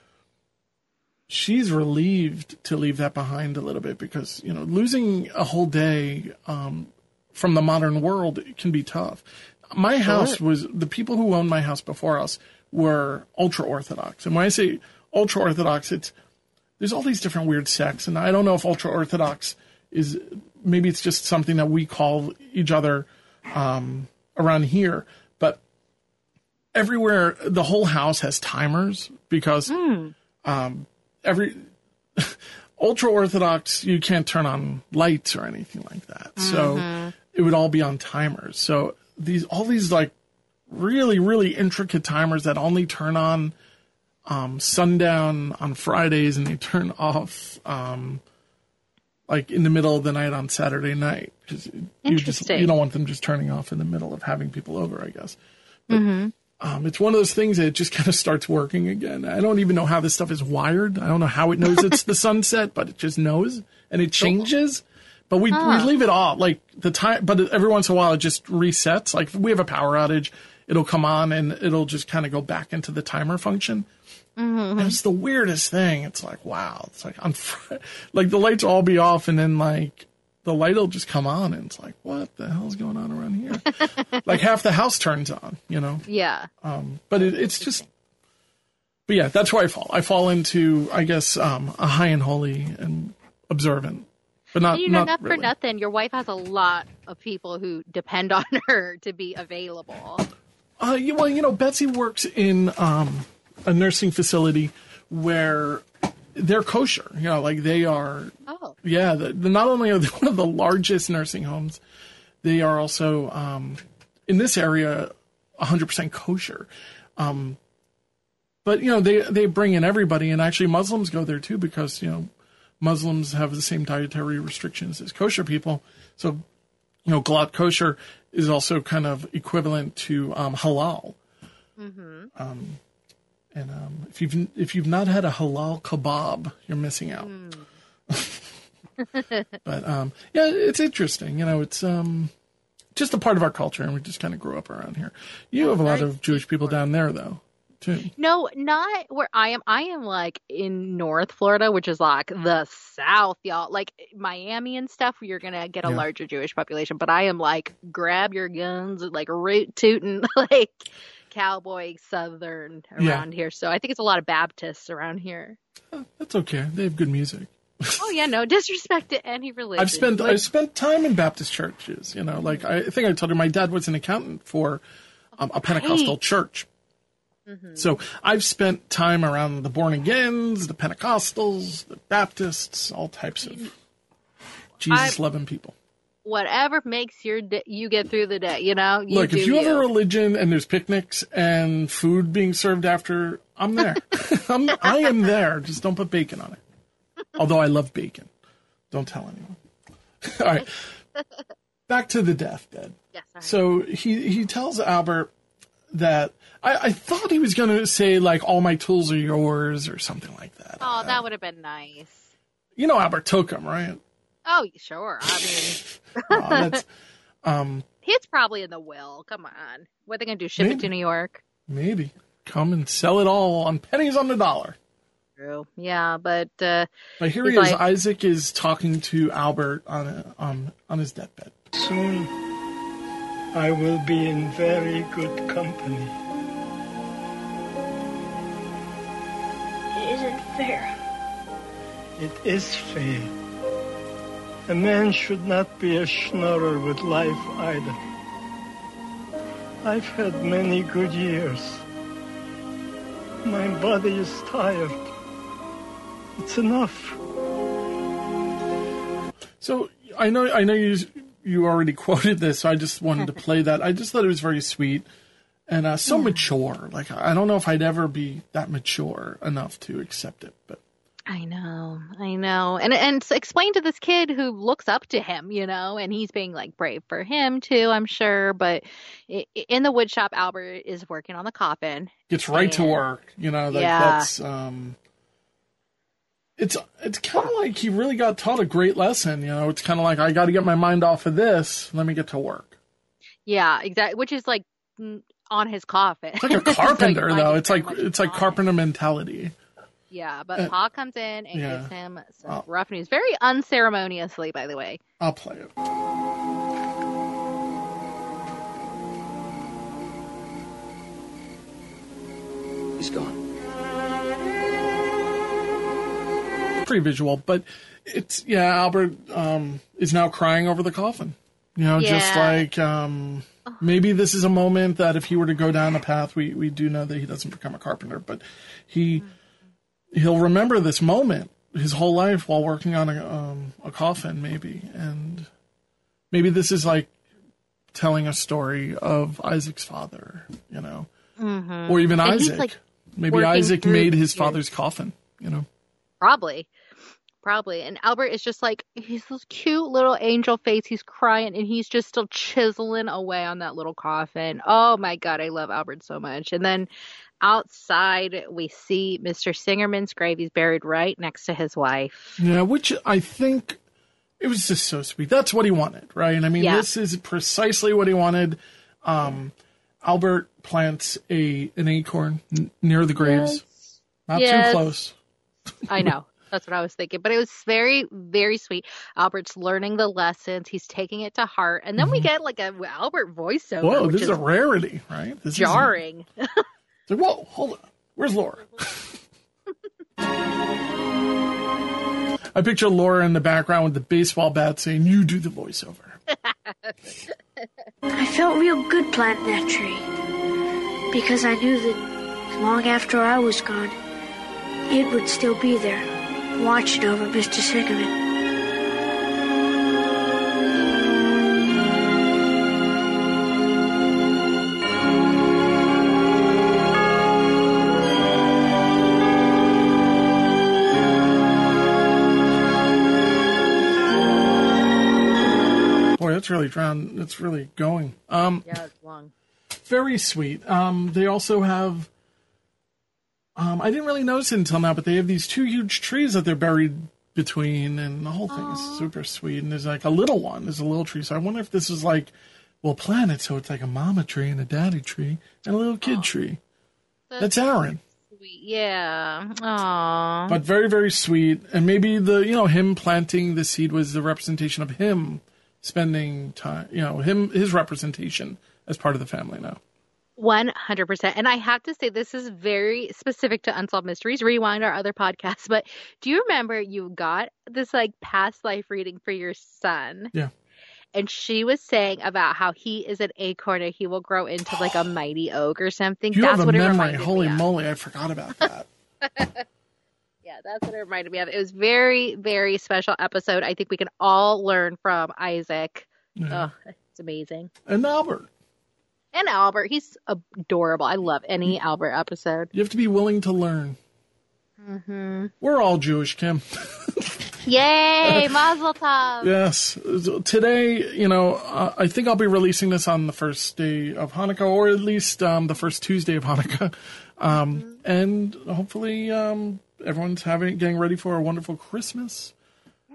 Speaker 1: she's relieved to leave that behind a little bit because losing a whole day from the modern world can be tough. My house was the people who owned my house before us were ultra Orthodox, and when I say ultra Orthodox, there's all these different weird sects, and I don't know if ultra Orthodox is maybe it's just something that we call each other around here, but everywhere the whole house has timers because every ultra Orthodox you can't turn on lights or anything like that, so it would all be on timers. So all these like really, really intricate timers that only turn on sundown on Fridays and they turn off like in the middle of the night on Saturday night because you don't want them just turning off in the middle of having people over, I guess. But, it's one of those things that it just kind of starts working again. I don't even know how this stuff is wired. I don't know how it knows it's the sunset, but it just knows and it changes. But we leave it off like the time, but every once in a while it just resets. Like if we have a power outage, it'll come on and it'll just kind of go back into the timer function. And it's the weirdest thing. It's like, wow. It's like like the lights will all be off and then like the light will just come on and it's like, what the hell is going on around here? Like half the house turns on,
Speaker 3: Yeah.
Speaker 1: But it's just, but yeah, that's where I fall. I fall into, I guess, a high and holy and observant. But not
Speaker 3: not
Speaker 1: really.
Speaker 3: for nothing. Your wife has a lot of people who depend on her to be available.
Speaker 1: Betsy works in a nursing facility where they're kosher. Like they are. Oh. Yeah, not only are they one of the largest nursing homes, they are also in this area 100% kosher. But they bring in everybody, and actually Muslims go there too because Muslims have the same dietary restrictions as kosher people. So, Galat kosher is also kind of equivalent to halal. And if you've not had a halal kebab, you're missing out. But it's interesting. It's just a part of our culture, and we just kind of grew up around here. You have a lot of Jewish people down there, though. Too.
Speaker 3: No, not where I am. I am like in North Florida, which is like the South, y'all. Like Miami and stuff, where you're gonna get a larger Jewish population. But I am like grab your guns, like root tootin', like cowboy Southern around here. So I think it's a lot of Baptists around here.
Speaker 1: That's okay. They have good music.
Speaker 3: Oh yeah, no disrespect to any religion.
Speaker 1: I've spent time in Baptist churches. Like I think I told you, my dad was an accountant for a Pentecostal church. So I've spent time around the born-agains, the Pentecostals, the Baptists, all types of Jesus-loving people.
Speaker 3: Whatever makes you get through the day,
Speaker 1: Look, if you have a religion and there's picnics and food being served after, I'm there. I am there. Just don't put bacon on it. Although I love bacon. Don't tell anyone. All right. Back to the deathbed.
Speaker 3: Yes,
Speaker 1: so he tells Albert that I thought he was going to say, like, all my tools are yours or something like that.
Speaker 3: Oh, that would have been nice.
Speaker 1: You know Albert took him, right?
Speaker 3: Oh, sure. I mean,
Speaker 1: That's,
Speaker 3: it's probably in the will. Come on. What are they going to do? Ship it to New York?
Speaker 1: Maybe. Come and sell it all on pennies on the dollar.
Speaker 3: True. Yeah, but
Speaker 1: here he is. Isaac is talking to Albert on his deathbed.
Speaker 5: Soon I will be in very good company.
Speaker 8: It isn't fair.
Speaker 5: It is fair. A man should not be a schnorrer with life either. I've had many good years. My body is tired. It's enough.
Speaker 1: So I know you already quoted this, so I just wanted to play that. I just thought it was very sweet and so mature. Like, I don't know if I'd ever be that mature enough to accept it, but.
Speaker 3: I know. And explain to this kid who looks up to him, and he's being like brave for him too, I'm sure. But in the wood shop, Albert is working on the coffin.
Speaker 1: Gets right to work, that's, it's kind of like he really got taught a great lesson. It's kind of like, I got to get my mind off of this. Let me get to work.
Speaker 3: Yeah, exactly. Which is like on his coffin.
Speaker 1: It's like a carpenter though. It's like carpenter mentality.
Speaker 3: Yeah, but Pa comes in and gives him some rough news. Very unceremoniously, by the way.
Speaker 1: I'll play it.
Speaker 9: He's gone.
Speaker 1: Pretty visual, but it's, Albert is now crying over the coffin. Just like maybe this is a moment that if he were to go down a path, we do know that he doesn't become a carpenter, but he'll remember this moment his whole life while working on a coffin, maybe. And maybe this is like telling a story of Isaac's father,
Speaker 3: Mm-hmm.
Speaker 1: or even
Speaker 3: and
Speaker 1: Isaac.
Speaker 3: Like
Speaker 1: maybe Isaac made his father's coffin,
Speaker 3: Probably. And Albert is just like, he's this cute little angel face. He's crying and he's just still chiseling away on that little coffin. Oh my God, I love Albert so much. And then outside, we see Mr. Singerman's grave. He's buried right next to his wife.
Speaker 1: Yeah, which I think it was just so sweet. That's what he wanted, right? I mean, This is precisely what he wanted. Albert plants an acorn near the graves.
Speaker 3: Yes.
Speaker 1: Not too close.
Speaker 3: I know. That's what I was thinking. But it was very, very sweet. Albert's learning the lessons. He's taking it to heart. And then we get like a Albert voiceover.
Speaker 1: Whoa, this is a rarity, right? This
Speaker 3: jarring.
Speaker 1: Like, whoa, hold on. Where's Laura? I picture Laura in the background with the baseball bat saying, "You do the voiceover."
Speaker 8: I felt real good planting that tree because I knew that long after I was gone, it would still be there, watching over Mr. Singerman.
Speaker 1: That's really drowned. It's really going.
Speaker 3: Yeah, it's long.
Speaker 1: Very sweet. They also have, I didn't really notice it until now, but they have these two huge trees that they're buried between, and the whole thing is super sweet. And there's like a little one. There's a little tree. So I wonder if this is like, we'll plant it so it's like a mama tree and a daddy tree and a little kid tree. That's Aaron.
Speaker 3: Sweet. Yeah. Aww.
Speaker 1: But very, very sweet. And maybe him planting the seed was the representation of him spending time, his representation as part of the family now.
Speaker 3: 100%. And I have to say, this is very specific to Unsolved Mysteries. Rewind our other podcasts. But do you remember you got this like past life reading for your son?
Speaker 1: Yeah.
Speaker 3: And she was saying about how he is an acorn and he will grow into like a mighty oak or something.
Speaker 1: You
Speaker 3: That's
Speaker 1: have a
Speaker 3: what it
Speaker 1: memory.
Speaker 3: reminded
Speaker 1: Holy
Speaker 3: me of.
Speaker 1: moly, I forgot about that.
Speaker 3: Yeah, that's what it reminded me of. It was very, very special episode. I think we can all learn from Isaac.
Speaker 1: Yeah.
Speaker 3: Oh, it's amazing.
Speaker 1: And Albert.
Speaker 3: And Albert. He's adorable. I love any Albert episode.
Speaker 1: You have to be willing to learn.
Speaker 3: Mm-hmm.
Speaker 1: We're all Jewish, Kim.
Speaker 3: Yay! Mazel tov!
Speaker 1: Yes. Today, I think I'll be releasing this on the first day of Hanukkah, or at least the first Tuesday of Hanukkah. And hopefully everyone's getting ready for a wonderful Christmas.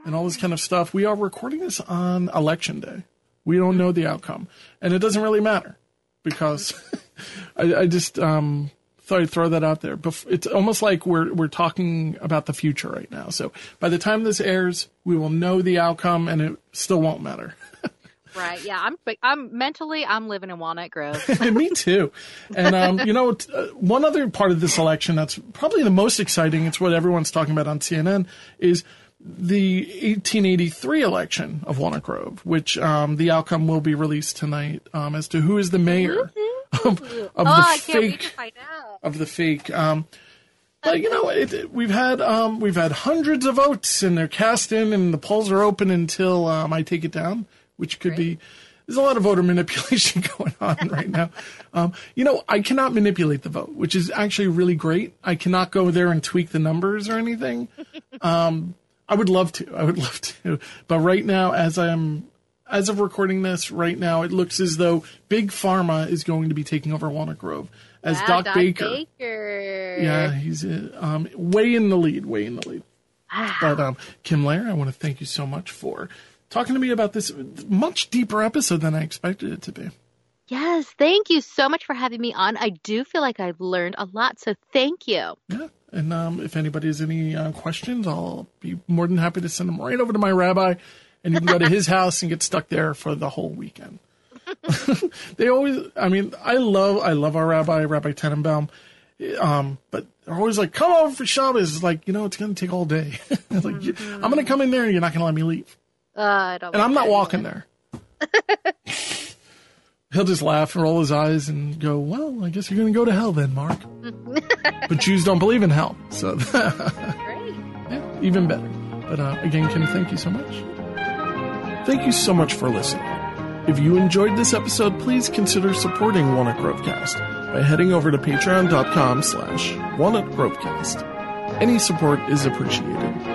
Speaker 1: and all this kind of stuff. We are recording this on Election Day. We don't know the outcome, and it doesn't really matter because I just thought I'd throw that out there. It's almost like we're talking about the future right now. So by the time this airs, we will know the outcome, and it still won't matter.
Speaker 3: Right. Yeah. I'm mentally living in Walnut Grove.
Speaker 1: Me too. And, one other part of this election that's probably the most exciting, it's what everyone's talking about on CNN, is the 1883 election of Walnut Grove, which the outcome will be released tonight as to who is the mayor of the fake. But we've had hundreds of votes, and they're cast in, and the polls are open until I take it down, which could be. There's a lot of voter manipulation going on right now. I cannot manipulate the vote, which is actually really great. I cannot go there and tweak the numbers or anything. I would love to. But right now, as of recording this, right now, it looks as though Big Pharma is going to be taking over Walnut Grove as Doc Baker. Yeah, he's way in the lead. Wow. But Kim Lehrer, I want to thank you so much for talking to me about this much deeper episode than I expected it to be.
Speaker 3: Yes, thank you so much for having me on. I do feel like I've learned a lot, so thank you.
Speaker 1: Yeah, and if anybody has any questions, I'll be more than happy to send them right over to my rabbi, and you can go to his house and get stuck there for the whole weekend. I love our rabbi, Rabbi Tenenbaum, but they're always like, come over for Shabbos. It's like, it's going to take all day. It's like, I'm going to come in there and you're not going to let me leave. I'm not walking there. He'll just laugh and roll his eyes and go, well, I guess you're going to go to hell then, Mark. But Jews don't believe in hell. So,
Speaker 3: great.
Speaker 1: Yeah, even better. But again, Kim, thank you so much. Thank you so much for listening. If you enjoyed this episode, please consider supporting Walnut Grovecast by heading over to patreon.com/WalnutGrovecast. Any support is appreciated.